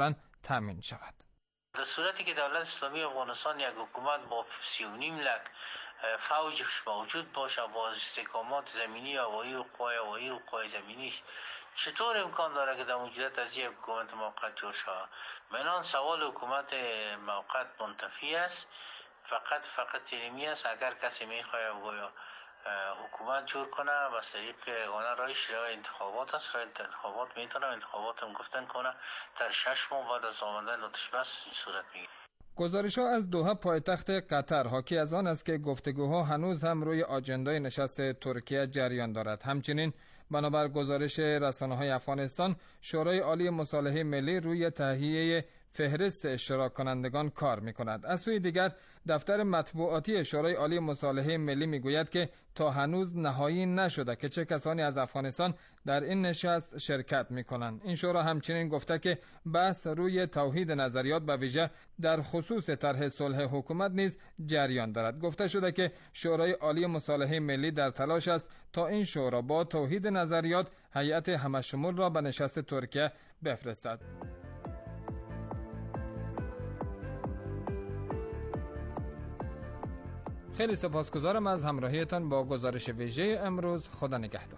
تامین شود. در صورتی که دولت اسلامی افغانستان یک حکومت با 3.5 لک فوجش موجود باشه با استحکامات زمینی هوایی و قوای زمینی، چطور امکان داره که در موجودیت از یک حکومت موقت جور شود؟ منان سوال حکومت موقت منتفی است، فقط علمی است. اگر کسی میخواه گویا حکومت جور کنه و طریق رایش رای انتخابات است، رای انتخابات میتونه انتخابات هم گفتن کنه در 6 ماه بعد از آمدن آتش بس صورت میگیره. گزارش‌ها از دوحه پایتخت قطر حاکی از آن است که گفتگوها هنوز هم روی آجندای نشست ترکیه جریان دارد. همچنین بنابر گزارش رسانه‌های افغانستان، شورای عالی مصالحه ملی روی تهیه فهرست اشتراک کنندگان کار می‌کند. از سوی دیگر دفتر مطبوعاتی شورای عالی مصالحه ملی می‌گوید که تا هنوز نهایی نشده که چه کسانی از افغانستان در این نشست شرکت می‌کنند. این شورا همچنین گفته که بحث روی توحید نظریات به ویژه در خصوص طرح صلح حکومت نیز جریان دارد. گفته شده که شورای عالی مصالحه ملی در تلاش است تا این شورا با توحید نظریات هیئت همه‌شمول را به نشست ترکیه بفرستد. خیلی سپاسگزارم از همراهیتان با گزارش ویژه امروز. خدا نگهدار.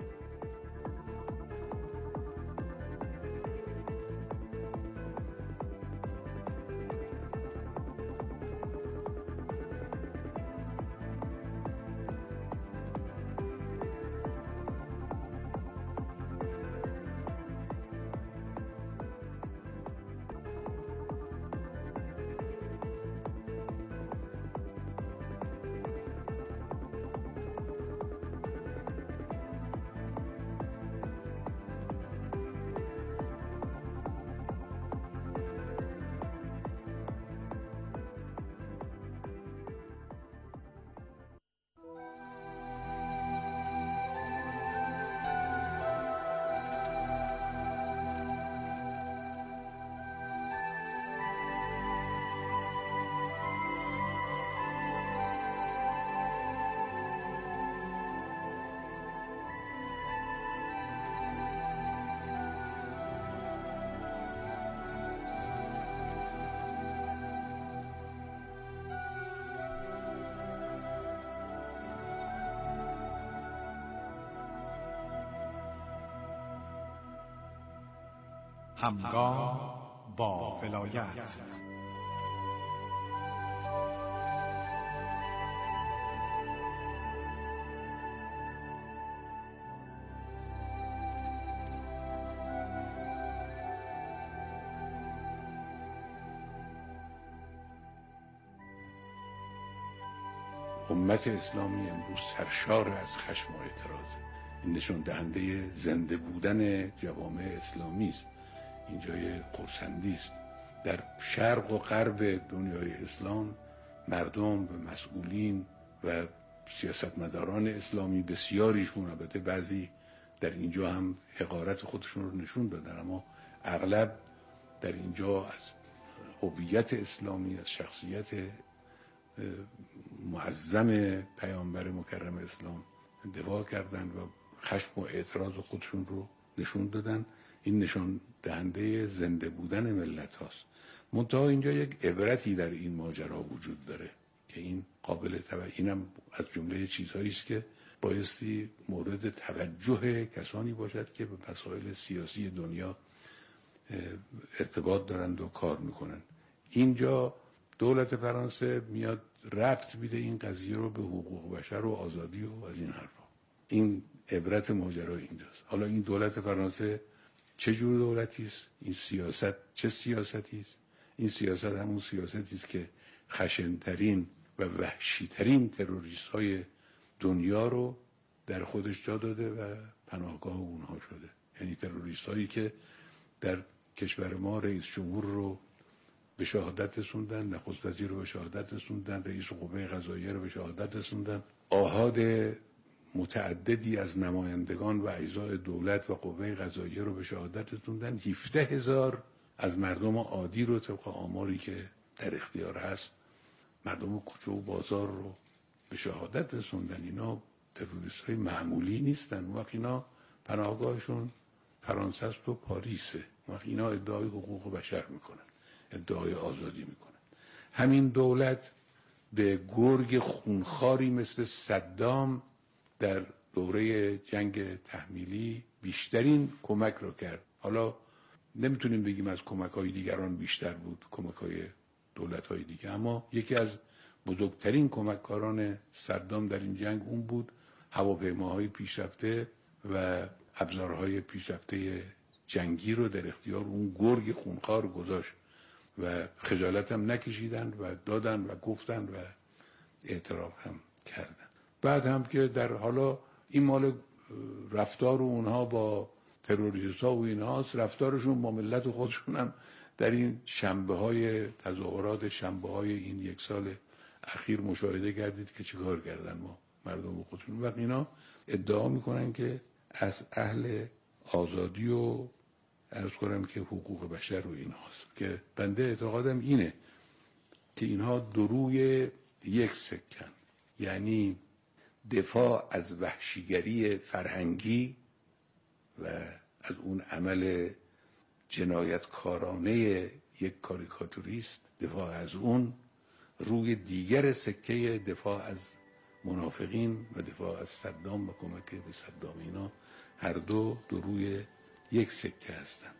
همگام با ولایت. امت اسلامی امروز سرشار از خشم و اعتراض. این نشون دهنده زنده بودن جوامع اسلامی است. این جای خرسندی است. در شرق و غرب دنیای اسلام مردم و مسئولین و سیاستمداران اسلامی بسیاریشون، البته بعضی در اینجا هم حقارت خودشون رو نشون دادن، اما اغلب در اینجا از هویت اسلامی، از شخصیت معظم پیامبر مکرم اسلام دفاع کردن و خشم و اعتراض خودشون رو نشون دادن. این نشون دهنده زنده بودن ملت هاست. منتها اینجا یک عبرتی در این ماجرا وجود داره که این قابل توجه، اینم از جمله چیزهایی است که بایستی مورد توجه کسانی باشد که به مسائل سیاسی دنیا ارتباط دارند و کار میکنن. اینجا دولت فرانسه میاد ربط میده این قضیه رو به حقوق بشر و آزادی و از این حرفا. این عبرت ماجرا اینجاست. حالا این دولت فرانسه چه جور دولتی است؟ این سیاست چه سیاستی است؟ این سیاست همون سیاستی است که خشن‌ترین و وحشی‌ترین تروریست‌های دنیا رو در خودش جا داده و پناهگاه اونها شده. یعنی تروریست‌هایی که در کشور ما رئیس جمهور رو به شهادت رسوندن، نخست وزیر رو به شهادت رسوندن، رئیس قوه قضاییه رو به شهادت رسوندن، آحاد متعددی از نمایندگان و اعضای دولت و قوه قضاییه رو به شهادت رسوندن، 17,000 از مردم عادی رو طبق آماری که در اختیار هست، مردم کوچه و بازار رو به شهادت رسوندن. اینا تروریست های معمولی نیستن. وقت اینا پناهگاهشون فرانسه است و پاریسه. اینا ادعای حقوق بشر میکنن، ادعای آزادی میکنن. همین دولت به گرگ خونخواری مثل صدام در دوره جنگ تحمیلی بیشترین کمک رو کرد. حالا نمیتونیم بگیم از کمک‌های دیگران بیشتر بود، کمک‌های دولت‌های دیگه، اما یکی از بزرگترین کمککاران صدام در این جنگ اون بود. هواپیماهای پیشرفته و ابزارهای پیشرفته جنگی رو در اختیار اون گرگ خونخوار گذاشت و خجالت هم نکشیدن و دادن و گفتن و اعتراف هم کردن. بعد هم که در حالا این مال رفتار اونها با تروریست ها و اینهاست، رفتارشون با ملت خودشون هم در این شنبه های تظاهرات شنبه های این یک سال اخیر مشاهده کردید که چیکار کردن ما مردم خودشون. و اینا ادعا میکنن که از اهل آزادی و عرض کنم که حقوق بشر و اینهاست، که بنده اعتقادم اینه که اینها دو روی یک سکن، یعنی دفاع از وحشیگری فرهنگی و از اون عمل جنایتکارانه یک کاریکاتوریست، دفاع از اون، روی دیگر سکه دفاع از منافقین و دفاع از صدام و کمک به صدام. اینا هر دو روی یک سکه هستند.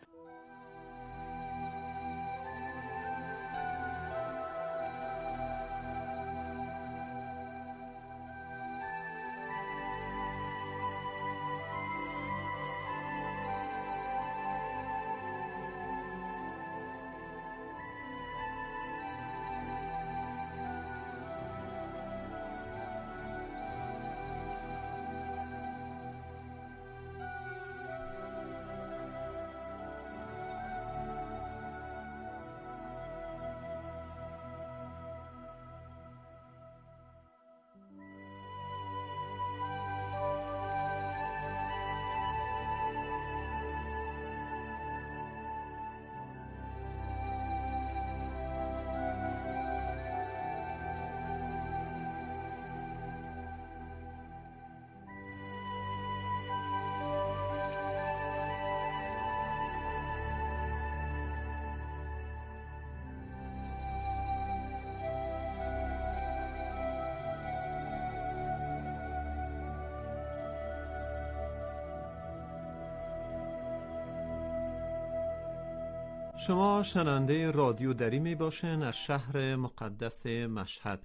شما شنونده رادیو دری می باشین از شهر مقدس مشهد.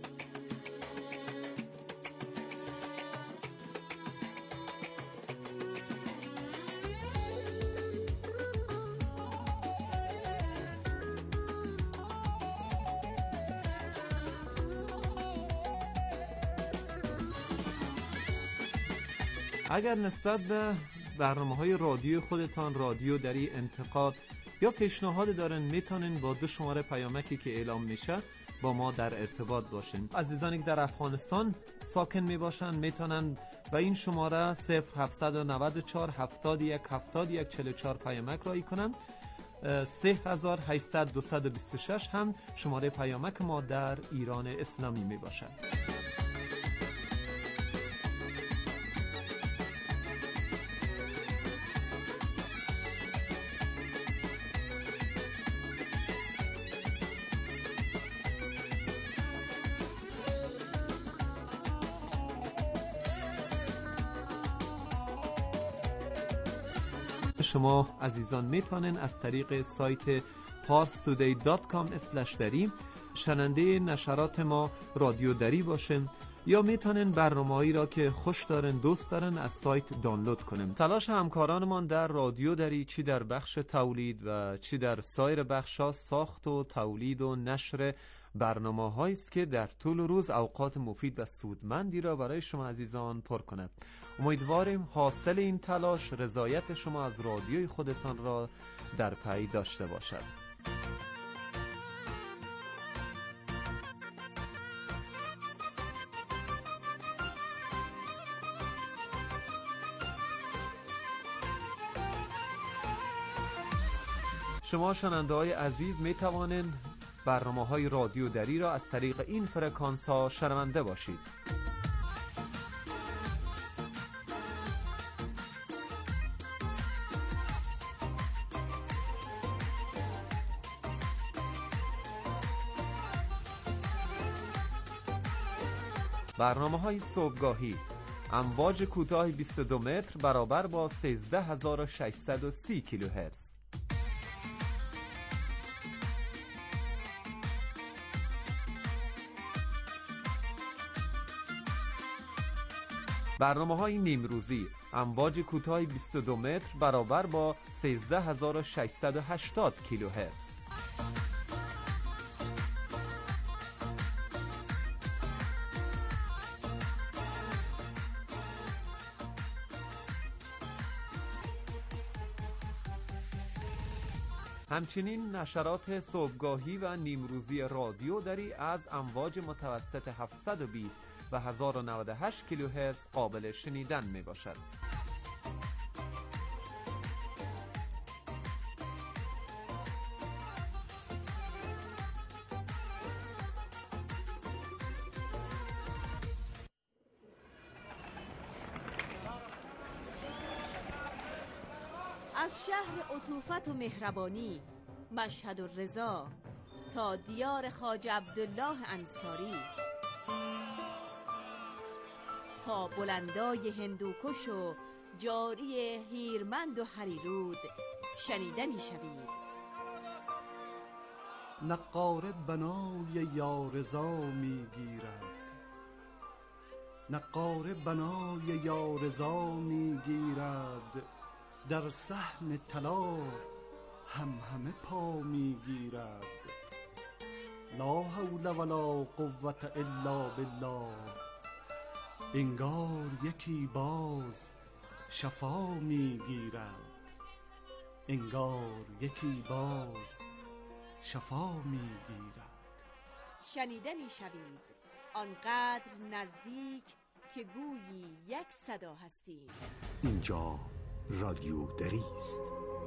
اگر نسبت به برنامه‌های رادیو خودتان، رادیو دری، انتقاد یا پیشنهاد دارن، میتونین با 2 شماره پیامکی که اعلام میشه با ما در ارتباط باشین. عزیزانی که در افغانستان ساکن میباشن میتونن و این شماره 0794 71 71 44 پیامک رایی کنن. 3800 226 هم شماره پیامک ما در ایران اسلامی میباشن. شما عزیزان میتونن از طریق سایت parstoday.com/dari شنونده نشرات ما رادیو دری باشن، یا میتونن برنامه‌ای را که خوش دارن، دوست دارن، از سایت دانلود کنن. تلاش همکارانمان در رادیو دری، چی در بخش تولید و چی در سایر بخش‌ها، ساخت و تولید و نشر برنامه‌هایی است که در طول روز اوقات مفید و سودمندی را برای شما عزیزان پر کند. امیدواریم حاصل این تلاش رضایت شما از رادیوی خودتان را در پی داشته باشد. شما شنونده‌های عزیز می توانید برنامه‌های رادیو دری را از طریق این فرکانس‌ها شنونده باشید. برنامه‌های صبحگاهی امواج کوتاه 22 متر برابر با 13630 کیلوهرتز. برنامه‌های نیمروزی امواج کوتاه 22 متر برابر با 13680 کیلوهرتز. همچنین نشرات صبحگاهی و نیمروزی رادیو دری از امواج متوسط 720 و 1098 کیلوهرتز قابل شنیدن می باشد. از شهر عطوفت و مهربانی مشهد و رضا تا دیار خواجه عبدالله انصاری، تا بلندای هندوکش و جاری هیرمند و هریرود شنیده می شوید. نقاره بنای یارضا می گیرد، نقاره بنای یارضا می گیرد، در صحن طلا همه پا می گیرد. لا حول ولا قوة الا بالله، انگار یکی باز شفا می گیرد، انگار یکی باز شفا می گیرد. شنیده می شوید آنقدر نزدیک که گویی یک صدا هستید. اینجا رادیو دری است.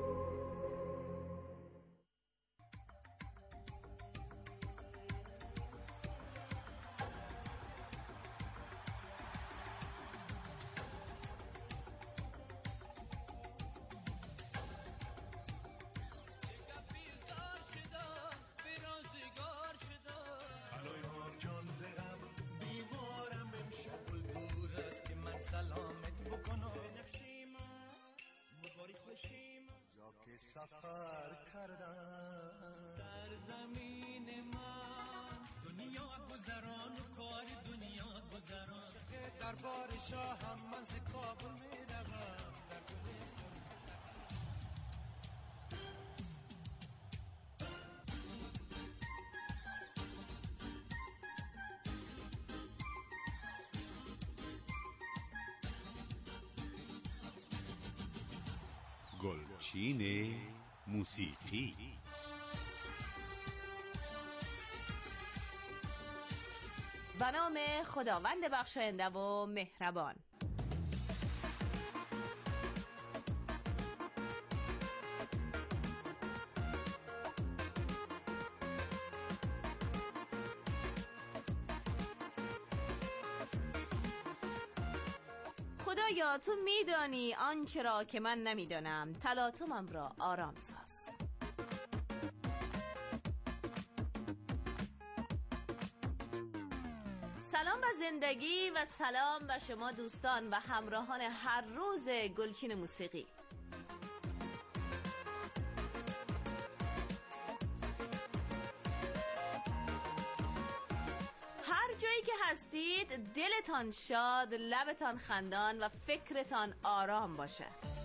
سفر کردم سرزمین من، دنیا گذران و کار دنیا گذران، دربار شاهم من ز کابل میروم در گلچین موسیقی. به نام خداوند بخشاینده و مهربان. خدایا تو میدانی آنچه را که من نمیدانم، تلاطمم را آرام ساز. سلام به زندگی و سلام به شما دوستان و همراهان هر روز گلچین موسیقی. هر جایی که هستید دلتان شاد، لبتان خندان و فکرتان آرام باشه.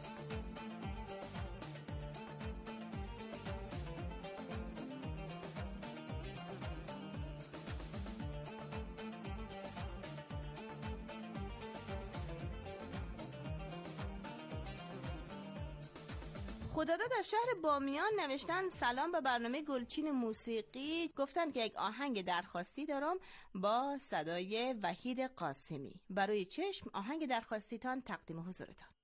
خداداد از شهر بامیان نوشتن سلام به برنامه گلچین موسیقی. گفتن که یک آهنگ درخواستی دارم با صدای وحید قاسمی. برای چشم آهنگ درخواستیتان تقدیم حضورتان.